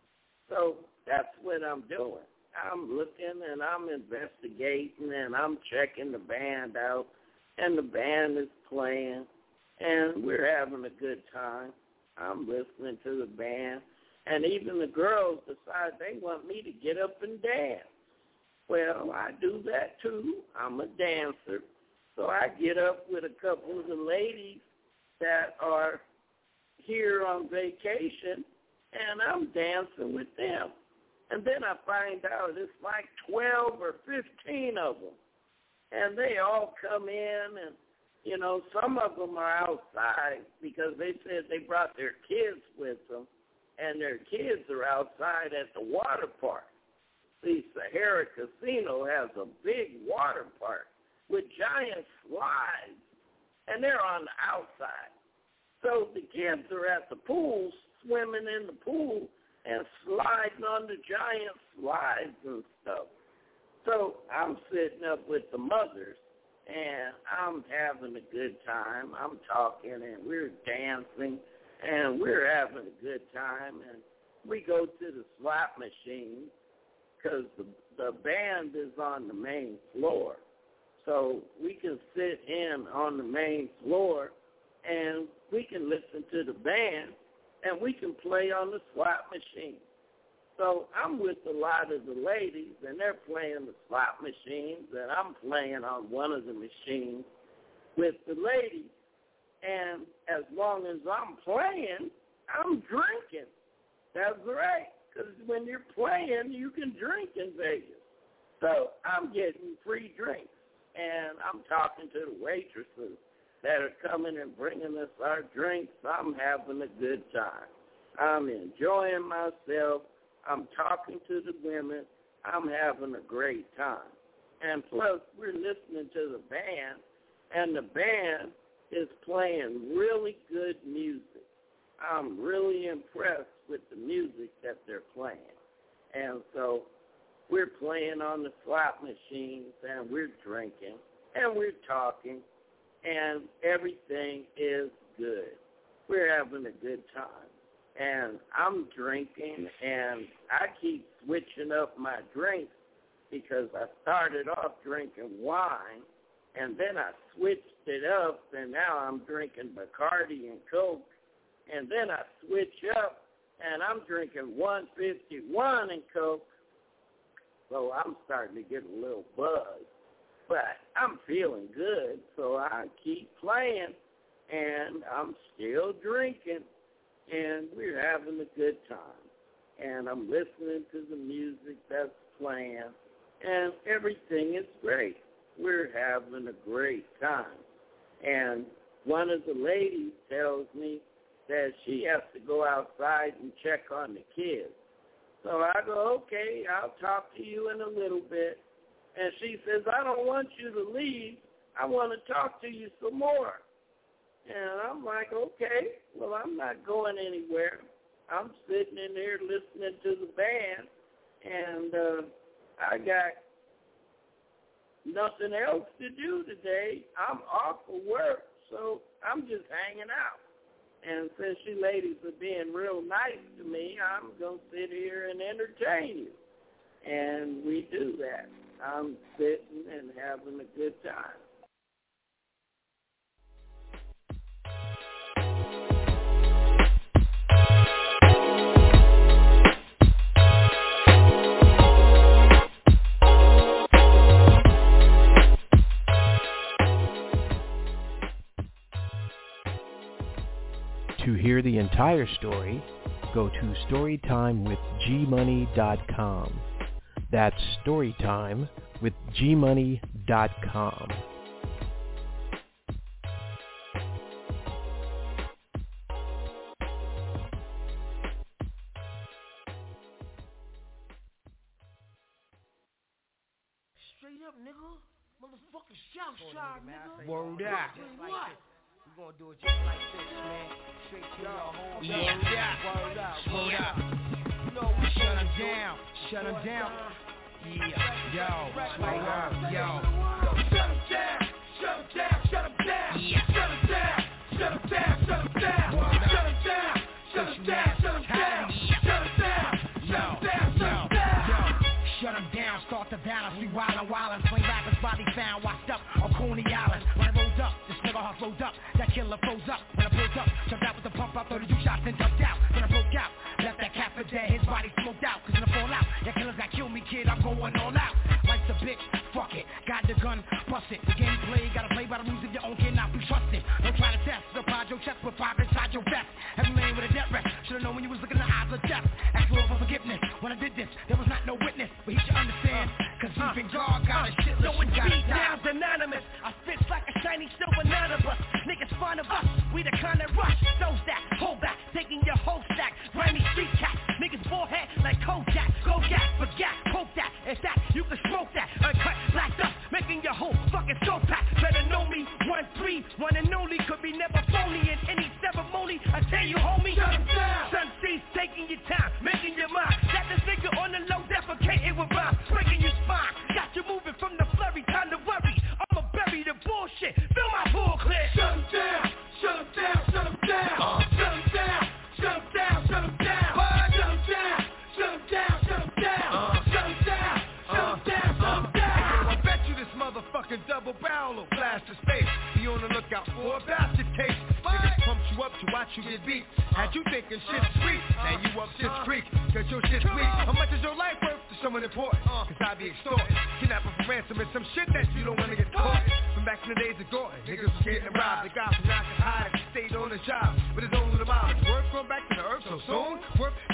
So that's what I'm doing. I'm looking and I'm investigating and I'm checking the band out, and the band is playing, and we're having a good time. I'm listening to the band, and even the girls decide they want me to get up and dance. Well, I do that too. I'm a dancer. So I get up with a couple of the ladies that are here on vacation, and I'm dancing with them. And then I find out it's like twelve or fifteen of them. And they all come in, and, you know, some of them are outside because they said they brought their kids with them, and their kids are outside at the water park. See, Sahara Casino has a big water park with giant slides, and they're on the outside. So the kids are at the pool, swimming in the pool, and sliding on the giant slides and stuff. So I'm sitting up with the mothers, and I'm having a good time. I'm talking, and we're dancing, and we're having a good time. And we go to the slot machine because the, the band is on the main floor. So we can sit in on the main floor, and we can listen to the band, and we can play on the slot machine. So I'm with a lot of the ladies, and they're playing the slot machines, and I'm playing on one of the machines with the ladies. And as long as I'm playing, I'm drinking. That's right, because when you're playing, you can drink in Vegas. So I'm getting free drinks, and I'm talking to the waitresses that are coming and bringing us our drinks. I'm having a good time. I'm enjoying myself. I'm talking to the women. I'm having a great time. And plus, we're listening to the band, and the band is playing really good music. I'm really impressed with the music that they're playing. And so we're playing on the slot machines, and we're drinking, and we're talking, and everything is good. We're having a good time. And I'm drinking, and I keep switching up my drinks because I started off drinking wine, and then I switched it up, and now I'm drinking Bacardi and Coke, and then I switch up, and I'm drinking one fifty-one and Coke, so I'm starting to get a little buzz. But I'm feeling good, so I keep playing, and I'm still drinking, and we're having a good time. And I'm listening to the music that's playing, and everything is great. We're having a great time. And one of the ladies tells me that she has to go outside and check on the kids. So I go, okay, I'll talk to you in a little bit. And she says, I don't want you to leave. I want to talk to you some more. And I'm like, okay, well, I'm not going anywhere. I'm sitting in there listening to the band, and uh, I got nothing else to do today. I'm off of work, so I'm just hanging out. And since you ladies are being real nice to me, I'm going to sit here and entertain you. And we do that. I'm sitting and having a good time. To hear the entire story, go to storytime with g money dot com. That's storytime with g money dot com. Straight up, nigga. Motherfucking shout shot, nigga. Word out. What? We gonna do it just like this, man. Straight to your home. Yeah. Word up. Word up. You know we shut them down. Shut them down. Yeah. Yo. Word up. Yo. Shut them down. Shut them down. Shut them down. Yeah. Shut them down. Shut them down. Shut them down. Shut them down. Shut them down. Shut them down. Shut them down. Shut them down. Shut them down. Shut them down. Start the balance. We wildin', wildin'. Swing rappers body found. Washed up on Coney Island. When I rolled up, this nigga heart flowed up. That killer froze up. When I pulled up, jumped out with the pump out. thirty-two shots and jumped out. When I broke out, left that cat for dead. His body smoked out. Cause in the fallout, that killers that killed me, kid. I'm going all out. Life's a bitch. Fuck it. Got the gun. Bust it. The game play. Gotta play by the rules of your own. Cannot be trusted. Don't try to test. Apply your chest with five inside your vest. Every man with a death rest. Should've known when you was looking in the eyes of death. Ask Lord for forgiveness. When I did this, there was not no witness. But he should understand. Cause even God got a shit list. So it's beat down anonymous. I spit like a shiny silver none of us. Niggas fond of us. We the kind that rush. Those that hold back. Taking your whole stack. Grimy street cat. Niggas forehead like Kojak. Kojak. Forget. Poke that. If that, you can smoke that. Uncut. Blacked up. Making your whole fucking soul pack. Better know me. One three. One and only. Could be never phony in any ceremony. I tell you, homie. Shut them down. Sun sees taking your time. Making your mind. Got this nigga on the low. Defecating with rhymes. Breaking your spine. Got you moving from the flurry. Time to worry. I'ma bury the bullshit. Fill my pool clear. Shut them down. Shut them down. Shut them down. Uh. Shut them down. Shut them down. Shut them down. What? Shut them down. Shut them down. Shut them down. Uh. Shut them down. Shut them down. Shut them down. I bet you this motherfucking double barrel will blast the space. Be on the lookout for a bastard case. Niggas pumped you up to watch you get beat. Had you thinking shit's sweet, now you up shit's creek. Cause your shit's weak. How much is your life worth to someone important? Cause I be extorted. Kidnapping for ransom and some shit that you don't wanna get caught. From back in the days of Gordon, niggas was getting robbed. The guy from Knock and Hide stayed on the job with his own little mileage. Work going back to the earth so soon. Work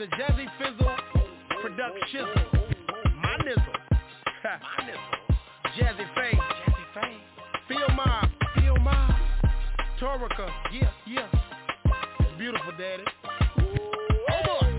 a Jazzy Fizzle production. My nizzle. My nizzle. Jazzy Faye. Jazzy Faye. Phil Mob. Phil Mob. Torica. Yeah, yeah. It's beautiful, daddy. Oh, boy.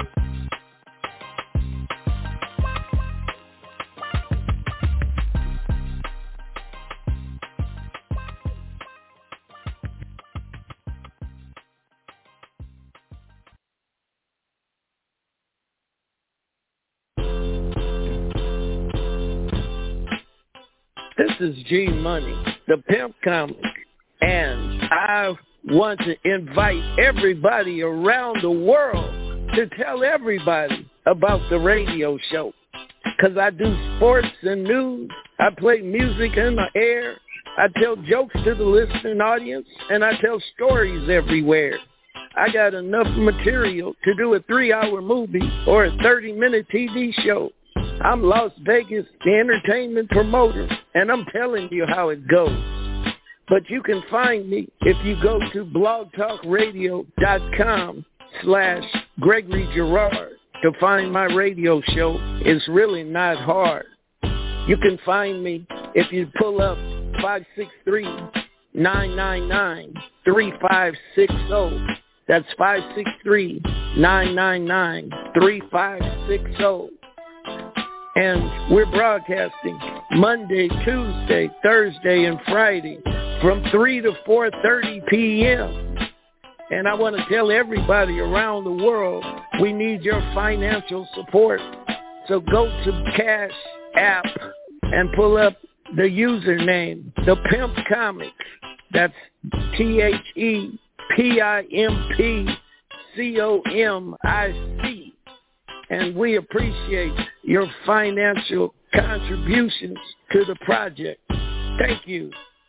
This is G Money, the Pimp Comic, and I want to invite everybody around the world to tell everybody about the radio show. Because I do sports and news, I play music in the air, I tell jokes to the listening audience, and I tell stories everywhere. I got enough material to do a three-hour movie or a thirty-minute T V show. I'm Las Vegas, the entertainment promoter, and I'm telling you how it goes. But you can find me if you go to blogtalkradio.com slash Gregory Girard to find my radio show. It's really not hard. You can find me if you pull up five six three, nine nine nine, three five six zero. That's five six three, nine nine nine, three five six zero. And we're broadcasting Monday, Tuesday, Thursday, and Friday from three to four thirty p.m. And I want to tell everybody around the world, we need your financial support. So go to Cash App and pull up the username, The Pimp Comic. That's T H E P I M P C O M I C. And we appreciate your financial contributions to the project. Thank you.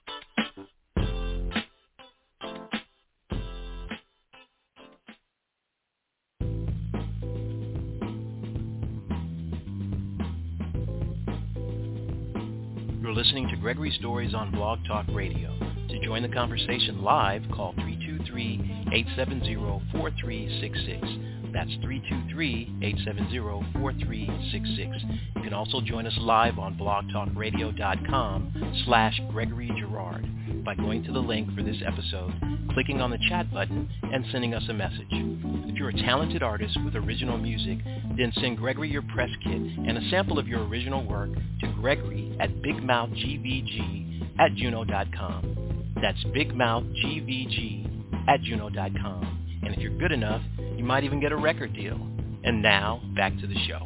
You're listening to Gregory Stories on Blog Talk Radio. To join the conversation live, call three two three, eight seven zero, four three six six. That's three two three, eight seven zero, four three six six. You can also join us live on blogtalkradio.com slash Gregory Girard by going to the link for this episode, clicking on the chat button, and sending us a message. If you're a talented artist with original music, then send Gregory your press kit and a sample of your original work to Gregory at bigmouthgvg at juno dot com. That's bigmouthgvg at juno dot com. And if you're good enough, you might even get a record deal. And now, back to the show.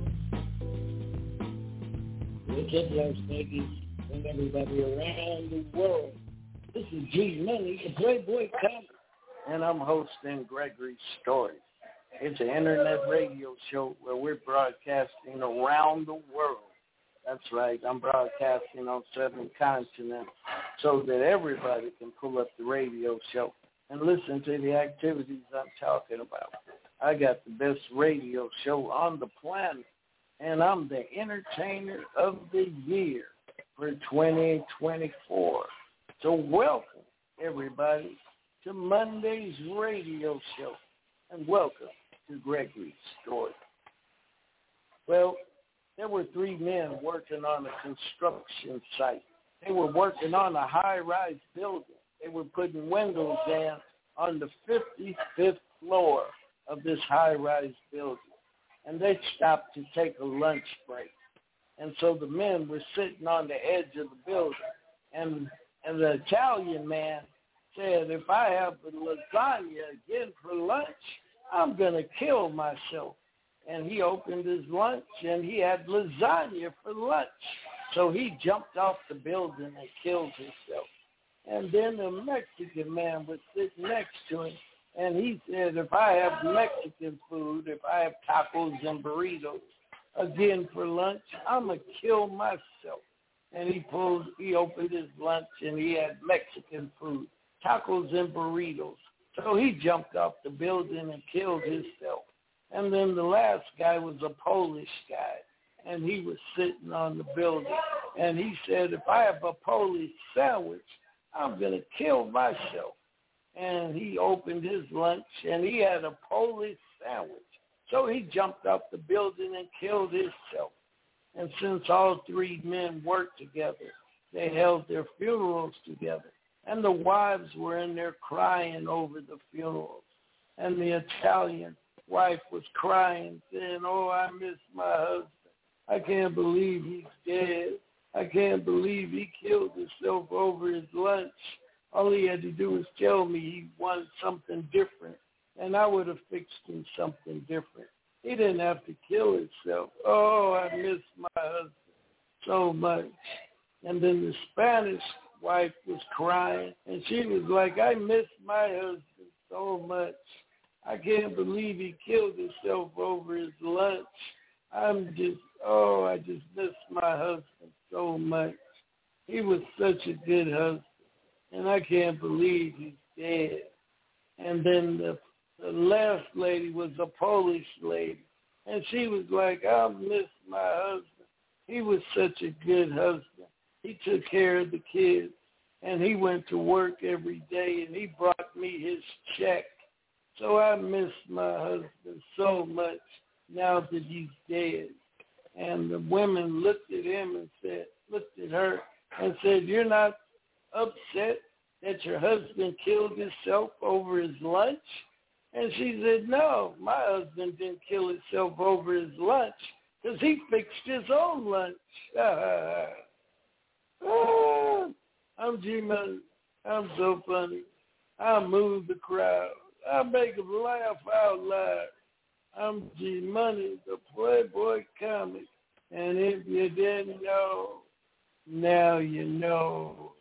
What's up, Las Vegas, and everybody around the world? This is G Money, the Playboy Comic, and I'm hosting Gregory Stories. It's an internet radio show where we're broadcasting around the world. That's right, I'm broadcasting on seven continents so that everybody can pull up the radio show and listen to the activities I'm talking about. I got the best radio show on the planet, and I'm the entertainer of the year for twenty twenty-four. So welcome, everybody, to Monday's radio show, and welcome to Gregory's Story. Well, there were three men working on a construction site. They were working on a high-rise building. They were putting windows in on the fifty-fifth floor of this high-rise building. And they stopped to take a lunch break. And so the men were sitting on the edge of the building. And, and the Italian man said, if I have the lasagna again for lunch, I'm going to kill myself. And he opened his lunch, and he had lasagna for lunch. So he jumped off the building and killed himself. And then the Mexican man was sitting next to him, and he said, if I have Mexican food, if I have tacos and burritos again for lunch, I'm going to kill myself. And he pulled, he opened his lunch, and he had Mexican food, tacos and burritos. So he jumped off the building and killed himself. And then the last guy was a Polish guy, and he was sitting on the building. And he said, if I have a Polish sandwich, I'm going to kill myself. And he opened his lunch, and he had a Polish sandwich. So he jumped off the building and killed himself. And since all three men worked together, they held their funerals together. And the wives were in there crying over the funerals. And the Italian wife was crying, saying, oh, I miss my husband. I can't believe he's dead. I can't believe he killed himself over his lunch. All he had to do was tell me he wanted something different, and I would have fixed him something different. He didn't have to kill himself. Oh, I miss my husband so much. And then the Spanish wife was crying, and she was like, I miss my husband so much. I can't believe he killed himself over his lunch. I'm just, oh, I just miss my husband so much. He was such a good husband, and I can't believe he's dead. And then the, the last lady was a Polish lady, and she was like, I miss my husband. He was such a good husband. He took care of the kids, and he went to work every day, and he brought me his check. So I miss my husband so much now that he's dead. And the women looked at him and said, looked at her and said, you're not upset that your husband killed himself over his lunch? And she said, no, my husband didn't kill himself over his lunch because he fixed his own lunch. Ah, I'm G-Money. I'm so funny. I move the crowd. I make them laugh out loud. I'm G-Money, the Playboy comic. And if you didn't know, now you know.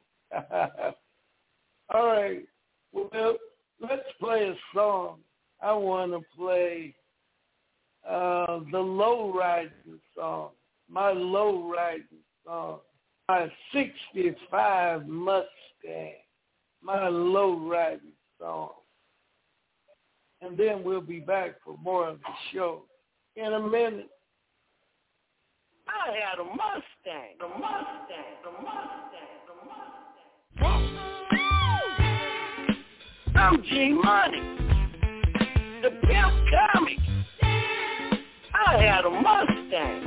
All right. Well, let's play a song. I want to play uh, the Lowriding song, my Lowriding song, my sixty-five Mustang, my Lowriding song. And then we'll be back for more of the show in a minute. I had a Mustang, a Mustang, a Mustang, a Mustang. I'm G-Money, the pimp comic. I had a Mustang.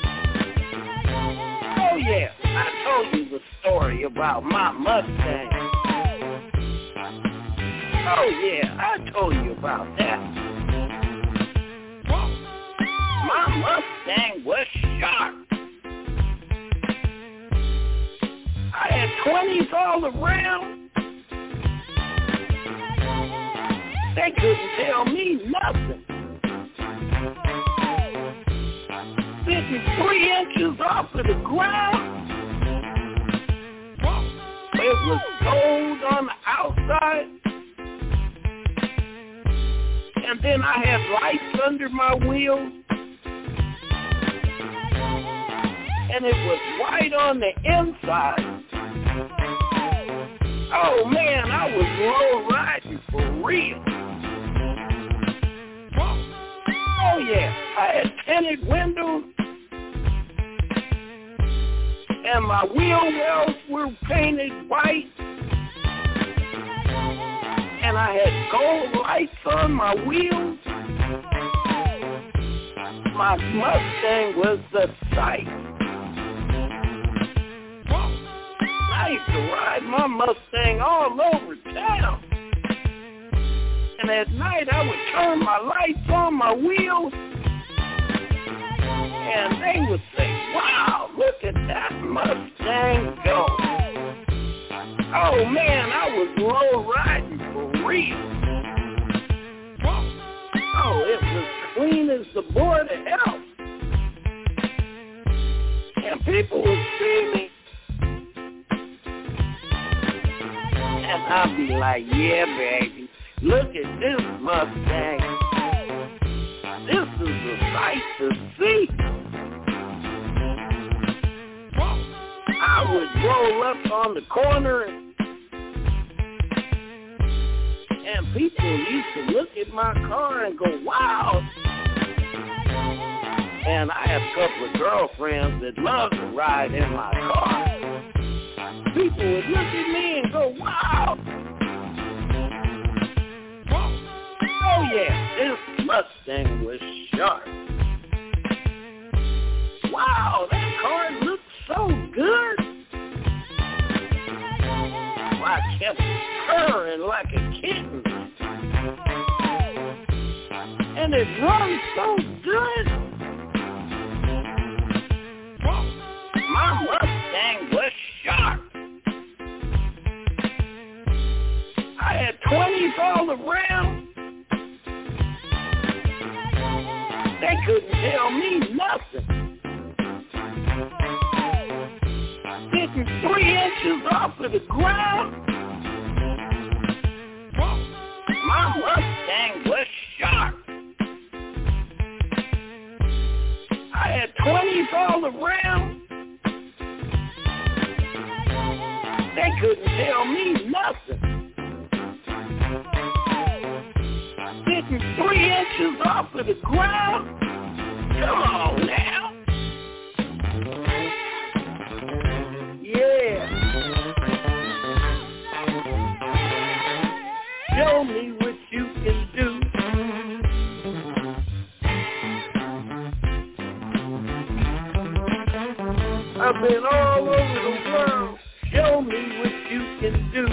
Oh yeah, I told you the story about my Mustang. Oh yeah, I told you about that. My Mustang was sharp. I had twenties all around. They couldn't tell me nothing. Sitting three inches off of the ground. It was gold on the outside. And then I had lights under my wheels. And it was white on the inside. Oh man, I was low riding for real. Oh yeah, I had tinted windows. And my wheel wells were painted white. And I had gold lights on my wheels. My Mustang was the sight. I used to ride my Mustang all over town. And at night I would turn my lights on my wheels. And they would say, wow, look at that Mustang go. Oh man, I was low riding for real. Oh, it was clean as the board of hell. And people would see me. And I'd be like, yeah, baby, look at this Mustang. This is a sight to see. I would roll up on the corner and, and people used to look at my car and go, wow. And I have a couple of girlfriends that love to ride in my car. People would look at me and go, wow. Oh yeah, this Mustang was sharp. Wow, that car looks so good. I kept purring like a kitten. And it runs so good. My Mustang was sharp. I had twenties all around. They couldn't tell me nothing. Sitting three inches off of the ground. My Mustang was sharp. I had twenties all around. They couldn't tell me nothing. Sitting three inches off of the ground. Come on now. Yeah. Show me what you can do. I've been all over the world. Show me what you can do.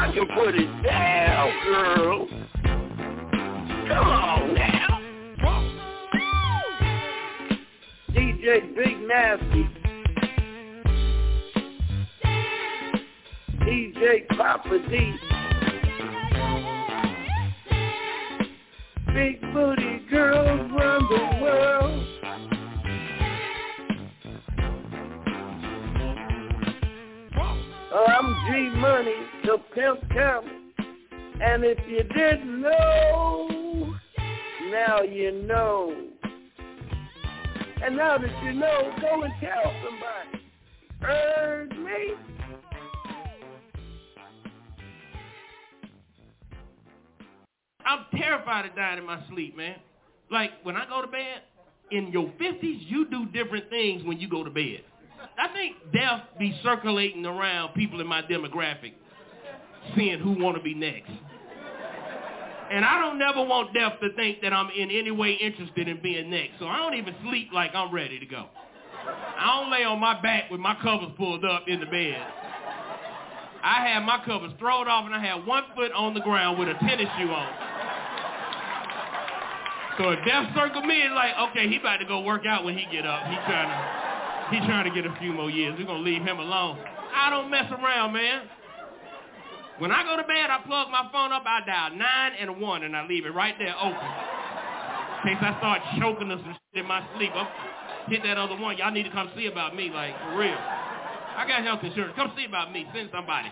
I can put it down, girl. Come on now. D J Big Nasty. D J Papa D. Big booty girls run the world. Oh, I'm G Money, the pimp count. And if you didn't know, now you know. And now that you know, go and tell somebody. Heard me? I'm terrified of dying in my sleep, man. Like, when I go to bed, in your fifties, you do different things when you go to bed. I think death be circulating around people in my demographic, seeing who want to be next. And I don't never want death to think that I'm in any way interested in being next, so I don't even sleep like I'm ready to go. I don't lay on my back with my covers pulled up in the bed. I have my covers thrown off, and I have one foot on the ground with a tennis shoe on. So if death circle me, it's like, okay, he about to go work out when he get up. He trying to, he trying to get a few more years. We're going to leave him alone. I don't mess around, man. When I go to bed, I plug my phone up, I dial nine and a one, and I leave it right there open. In case I start choking or some shit in my sleep, I'm, hit that other one. Y'all need to come see about me, like, for real. I got health insurance. Come see about me. Send somebody.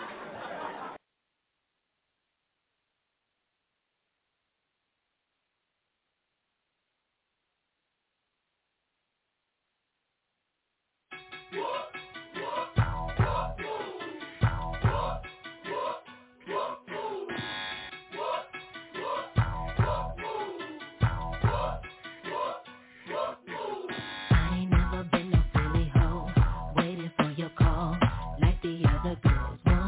I ain't never been no silly hoe, waiting for your call like the other girls.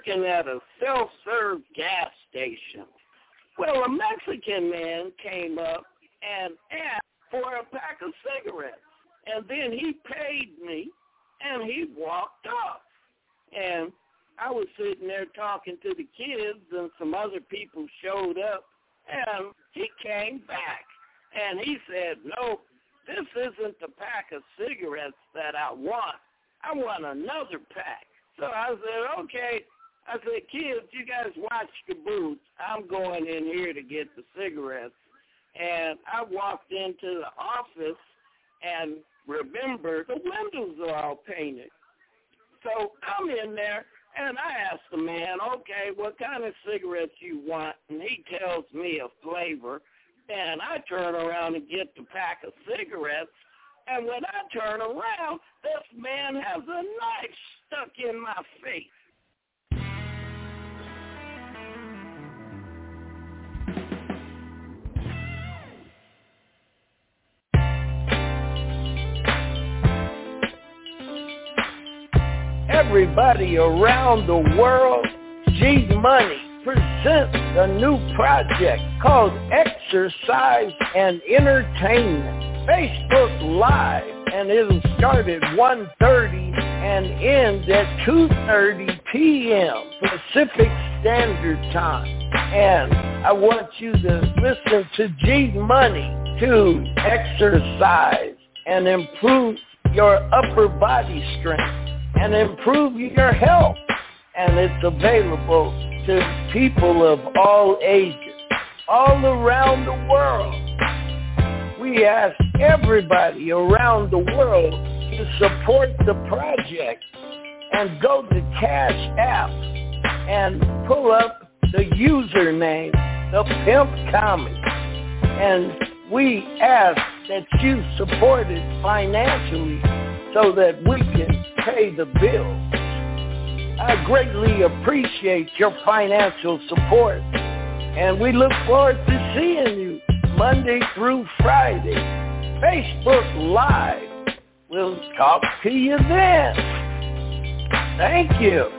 working at a self-serve gas station. Well, a Mexican man came up and asked for a pack of cigarettes. And then he paid me, and he walked off. And I was sitting there talking to the kids, and some other people showed up, and he came back. And he said, no, this isn't the pack of cigarettes that I want. I want another pack. So I said, okay. I said, kids, you guys watch the booth. I'm going in here to get the cigarettes. And I walked into the office, and remember, the windows are all painted. So I'm in there, and I asked the man, okay, what kind of cigarettes you want? And he tells me a flavor. And I turn around and get the pack of cigarettes. And when I turn around, this man has a knife stuck in my face. Everybody around the world, G Money presents a new project called Exercise and Entertainment. Facebook Live, and it'll start at one thirty and end at two thirty p.m. Pacific Standard Time. And I want you to listen to G Money to exercise and improve your upper body strength and improve your health. And it's available to people of all ages, all around the world. We ask everybody around the world to support the project and go to Cash App and pull up the username, The Pimp Comic. And we ask that you support it financially so that we can pay the bills. I greatly appreciate your financial support, and we look forward to seeing you Monday through Friday. Facebook Live. We'll talk to you then. Thank you.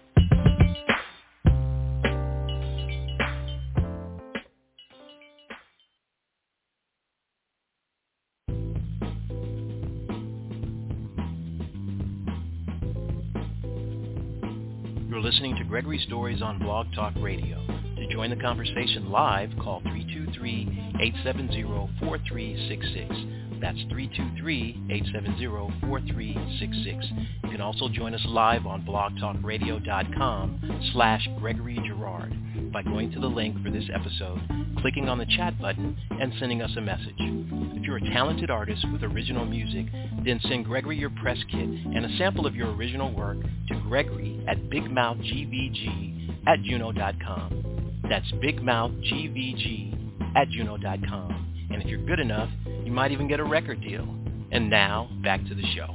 You're listening to Gregory Stories on Blog Talk Radio. To join the conversation live, call three two three, eight seven zero, four three six six. That's three two three, eight seven zero, four three six six. You can also join us live on blogtalkradio.com slash Gregory Girard by going to the link for this episode, clicking on the chat button, and sending us a message. If you're a talented artist with original music, then send Gregory your press kit and a sample of your original work to Gregory at bigmouthgvg at juno dot com. That's bigmouthgvg at juno dot com. And if you're good enough, you might even get a record deal. And now, back to the show.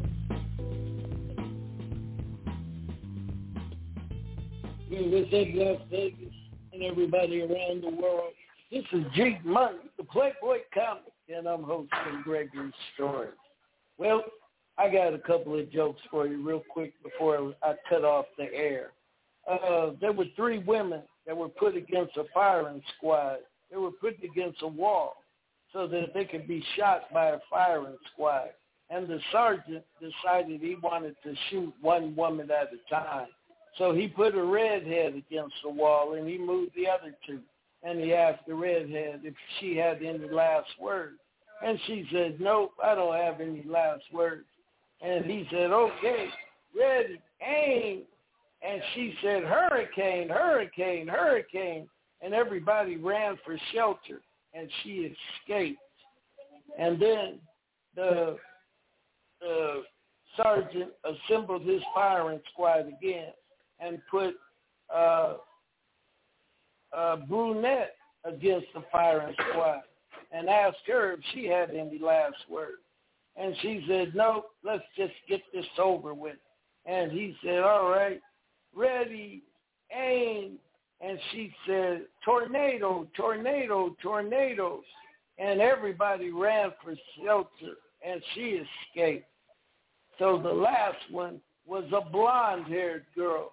Well, what's up, Las Vegas and everybody around the world? This is G Money, the Playboy Comic, and I'm hosting Gregory's Stories. Well, I got a couple of jokes for you real quick before I cut off the air. Uh, there were three women that were put against a firing squad. They were put against a wall so that they could be shot by a firing squad. And the sergeant decided he wanted to shoot one woman at a time. So he put a redhead against the wall, and he moved the other two. And he asked the redhead if she had any last words. And she said, nope, I don't have any last words. And he said, okay, ready, aim. And she said, hurricane, hurricane, hurricane. And everybody ran for shelter, and she escaped. And then the, the sergeant assembled his firing squad again and put uh, a brunette against the firing squad and asked her if she had any last words. And she said, no, let's just get this over with. And he said, all right, ready, aim. And she said, tornado, tornado, tornadoes. And everybody ran for shelter, and she escaped. So the last one was a blonde-haired girl.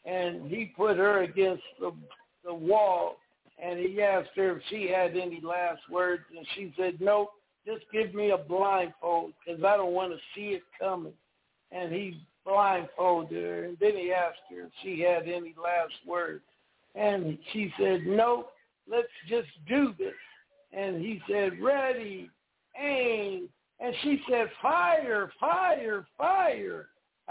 and he put her against the, the wall, and he asked her if she had any last words, and she said, nope, just give me a blindfold because I don't want to see it coming. And he blindfolded her, and then he asked her if she had any last words. And she said, nope, let's just do this. And he said, ready, aim. And she said, fire, fire, fire.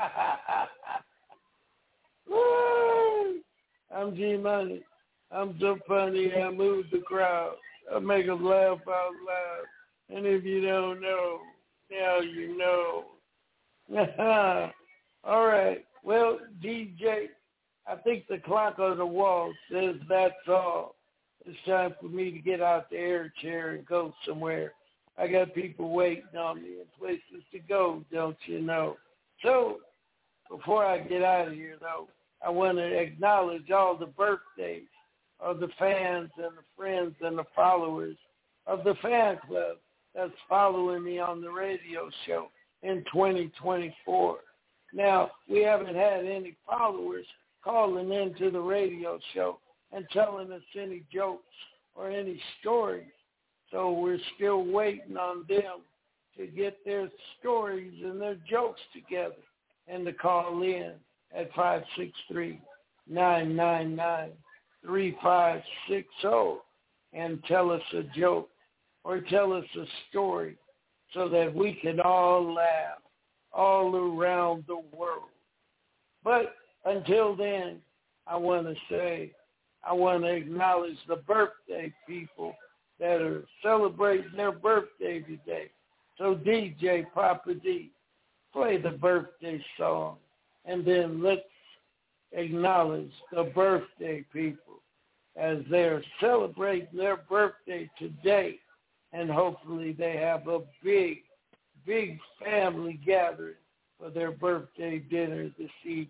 I'm G Money. I'm so funny, I move the crowd. I make them laugh out loud. And if you don't know, now you know. All right. Well, D J, I think the clock on the wall says that's all. It's time for me to get out the air chair and go somewhere. I got people waiting on me and places to go, don't you know? So before I get out of here, though, I want to acknowledge all the birthdays of the fans and the friends and the followers of the fan club that's following me on the radio show in twenty twenty-four. Now, we haven't had any followers calling into the radio show and telling us any jokes or any stories. So we're still waiting on them to get their stories and their jokes together and to call in at five six three, nine nine nine, three five six zero and tell us a joke or tell us a story so that we can all laugh all around the world. But until then, I want to say, I want to acknowledge the birthday people that are celebrating their birthday today. So D J Papa D, play the birthday song, and then let's acknowledge the birthday people as they're celebrating their birthday today, and hopefully they have a big, big family gathering for their birthday dinner this evening.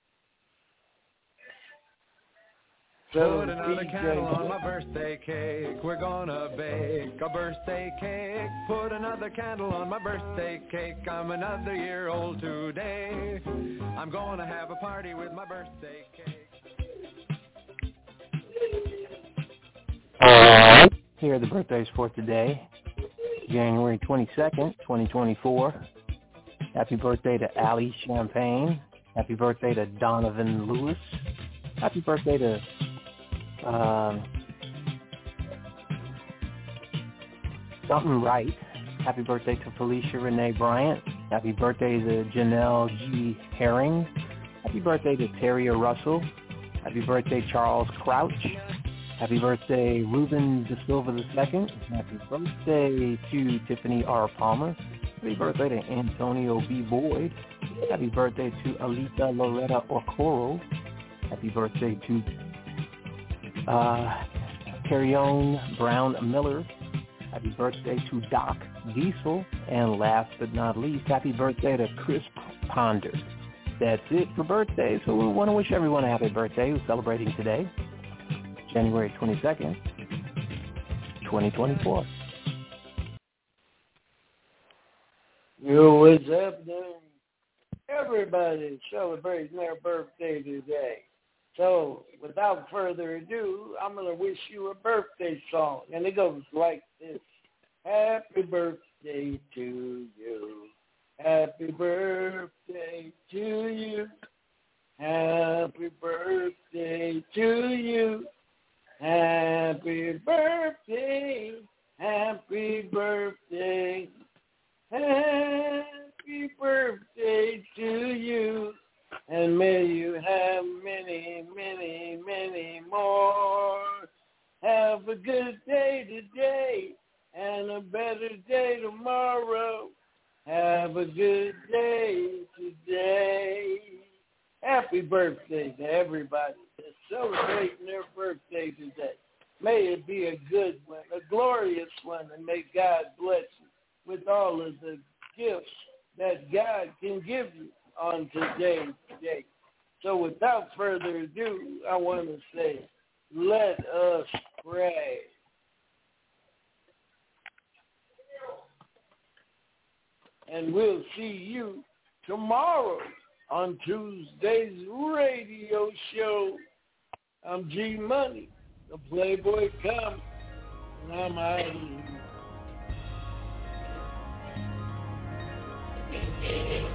So Put another D J, candle on my birthday cake. We're gonna bake a birthday cake. Put another candle on my birthday cake. I'm another year old today. I'm gonna have a party with my birthday cake. Alright, here are the birthdays for today. January twenty-second, twenty twenty-four. Happy birthday to Allie Champagne. Happy birthday to Donovan Lewis. Happy birthday to um, Something Right. Happy birthday to Felicia Renee Bryant. Happy birthday to Janelle G. Herring. Happy birthday to Terria Russell. Happy birthday, Charles Crouch. Happy birthday, Ruben De Silva the Second. Happy birthday to Tiffany R. Palmer. Happy birthday to Antonio B. Boyd. Happy birthday to Alita Loretta Okoro. Happy birthday to uh, Carrion Brown Miller. Happy birthday to Doc Diesel. And last but not least, happy birthday to Chris Ponder. That's it for birthdays. So we want to wish everyone a happy birthday who's celebrating today, January twenty-second, twenty twenty-four. Yo, what's happening? Everybody's celebrating their birthday today. So, without further ado, I'm going to wish you a birthday song. And it goes like this. Happy birthday to you. Happy birthday to you. Happy birthday to you. Happy birthday. Happy birthday. Happy birthday to you. And may you have many, many, many more. Have a good day today and a better day tomorrow. Have a good day today. Happy birthday to everybody that's celebrating their birthday today. May it be a good one, a glorious one, and may God bless you with all of the gifts that God can give you on today's day. So without further ado, I want to say, let us pray. And we'll see you tomorrow on Tuesday's radio show. I'm G Money, the Playboy Comic, and I'm out of here.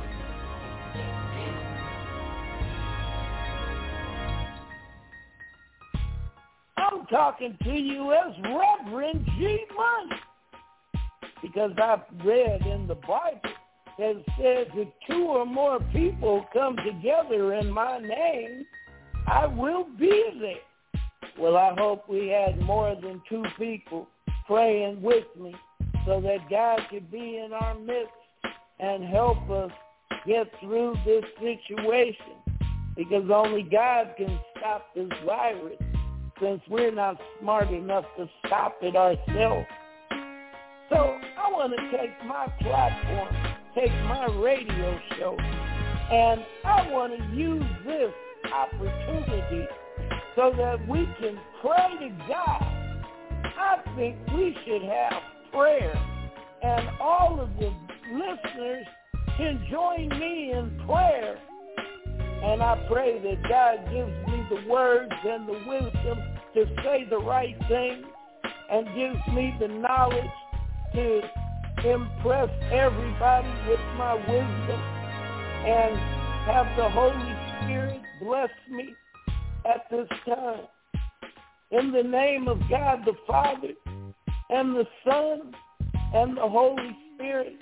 I'm talking to you as Reverend G Money, because I've read in the Bible that it says if two or more people come together in my name, I will be there. Well, I hope we had more than two people praying with me so that God could be in our midst and help us get through this situation, because only God can stop this virus, since we're not smart enough to stop it ourselves. So I want to take my platform, take my radio show, and I want to use this opportunity so that we can pray to God. I think we should have prayer, and all of the listeners can join me in prayer. And I pray that God gives me the words and the wisdom to say the right thing, and gives me the knowledge to impress everybody with my wisdom, and have the Holy Spirit bless me at this time. In the name of God the Father, and the Son, and the Holy Spirit,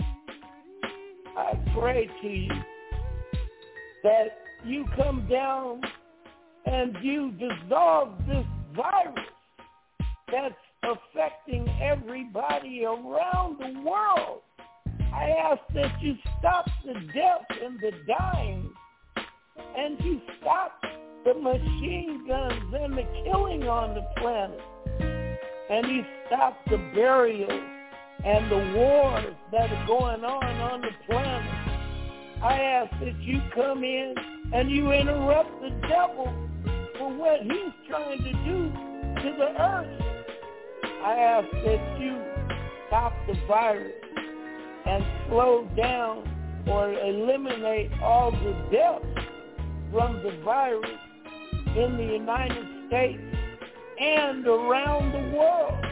I pray to you that you come down and you dissolve this virus that's affecting everybody around the world. I ask that you stop the death and the dying, and you stop the machine guns and the killing on the planet, and you stop the burials and the wars that are going on on the planet. I ask that you come in and you interrupt the devil for what he's trying to do to the earth. I ask that you stop the virus and slow down or eliminate all the deaths from the virus in the United States and around the world.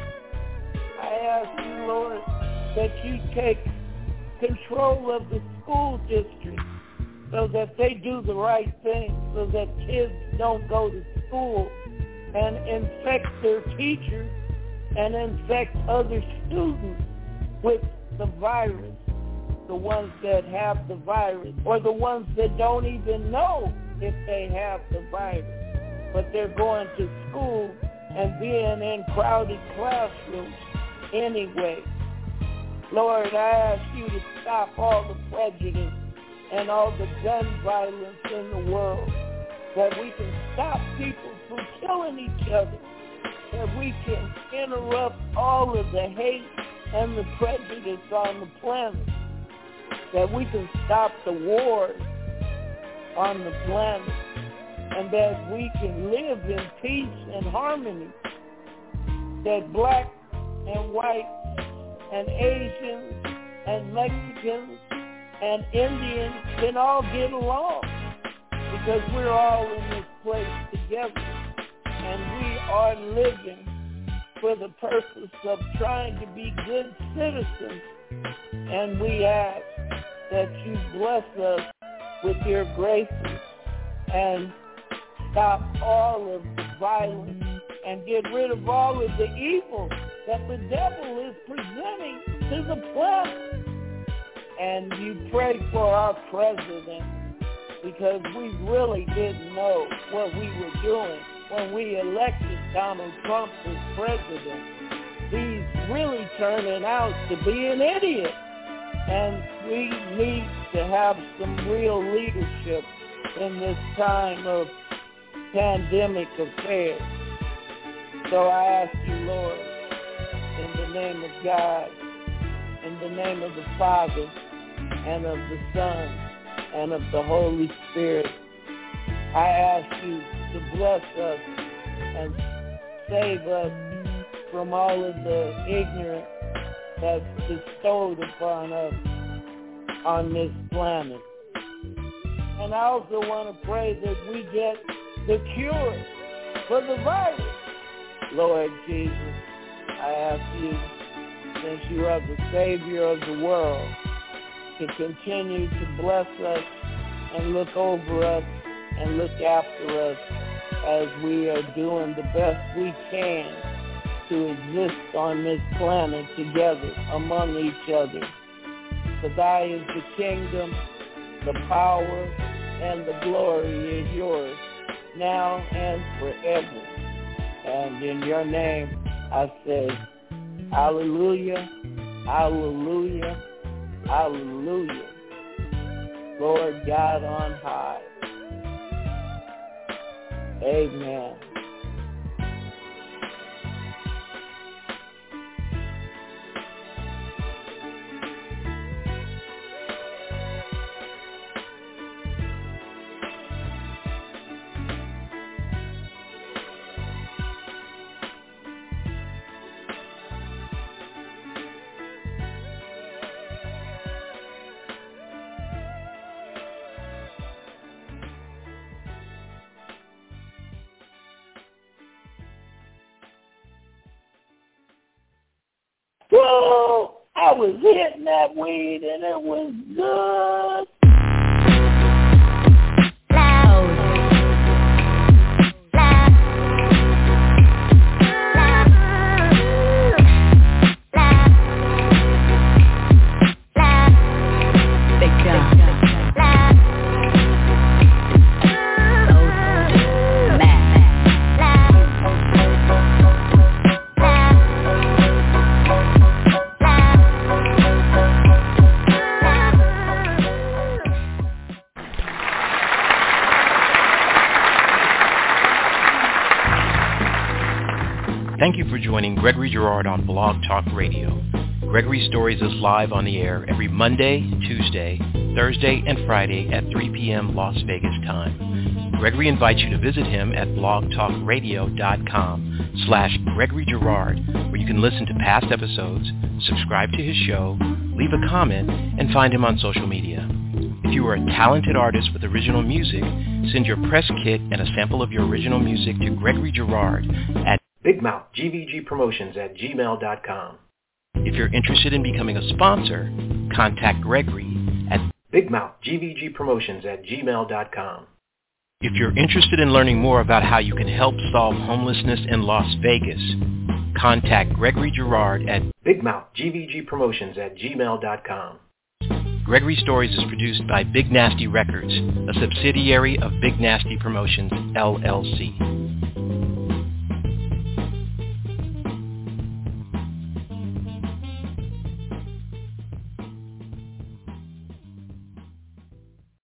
I ask you, Lord, that you take control of the school district so that they do the right thing, so that kids don't go to school and infect their teachers and infect other students with the virus, the ones that have the virus, or the ones that don't even know if they have the virus, but they're going to school and being in crowded classrooms anyway. Lord, I ask you to stop all the prejudice and all the gun violence in the world, that we can stop people from killing each other, that we can interrupt all of the hate and the prejudice on the planet, that we can stop the wars on the planet, and that we can live in peace and harmony, that black and white and Asians and Mexicans and Indians can all get along, because we're all in this place together, and we are living for the purpose of trying to be good citizens. And we ask that you bless us with your graces and stop all of the violence and get rid of all of the evil that the devil is presenting to the planet. And you pray for our president, because we really didn't know what we were doing when we elected Donald Trump as president. He's really turning out to be an idiot. And we need to have some real leadership in this time of pandemic affairs. So I ask you, Lord, in the name of God, in the name of the Father, and of the Son, and of the Holy Spirit, I ask you to bless us and save us from all of the ignorance that's bestowed upon us on this planet. And I also want to pray that we get the cure for the virus. Lord Jesus, I ask you, since you are the Savior of the world, to continue to bless us and look over us and look after us as we are doing the best we can to exist on this planet together among each other. For thy is the kingdom, the power, and the glory is yours, now and forever. And in your name I say, hallelujah, hallelujah, hallelujah. Lord God on high. Amen. Whoa! I was hitting that weed and it was good. Thank you for joining Gregory Girard on Blog Talk Radio. Gregory Stories is live on the air every Monday, Tuesday, Thursday, and Friday at three p.m. Las Vegas time. Gregory invites you to visit him at blogtalkradio.com slash Gregory Girard, where you can listen to past episodes, subscribe to his show, leave a comment, and find him on social media. If you are a talented artist with original music, send your press kit and a sample of your original music to Gregory Girard at Big Mouth G V G Promotions at gmail dot com. If you're interested in becoming a sponsor, contact Gregory at Big Mouth G V G Promotions at gmail dot com. If you're interested in learning more about how you can help solve homelessness in Las Vegas, contact Gregory Girard at Big Mouth G V G Promotions at gmail dot com. Gregory Stories is produced by Big Nasty Records, a subsidiary of Big Nasty Promotions, L L C.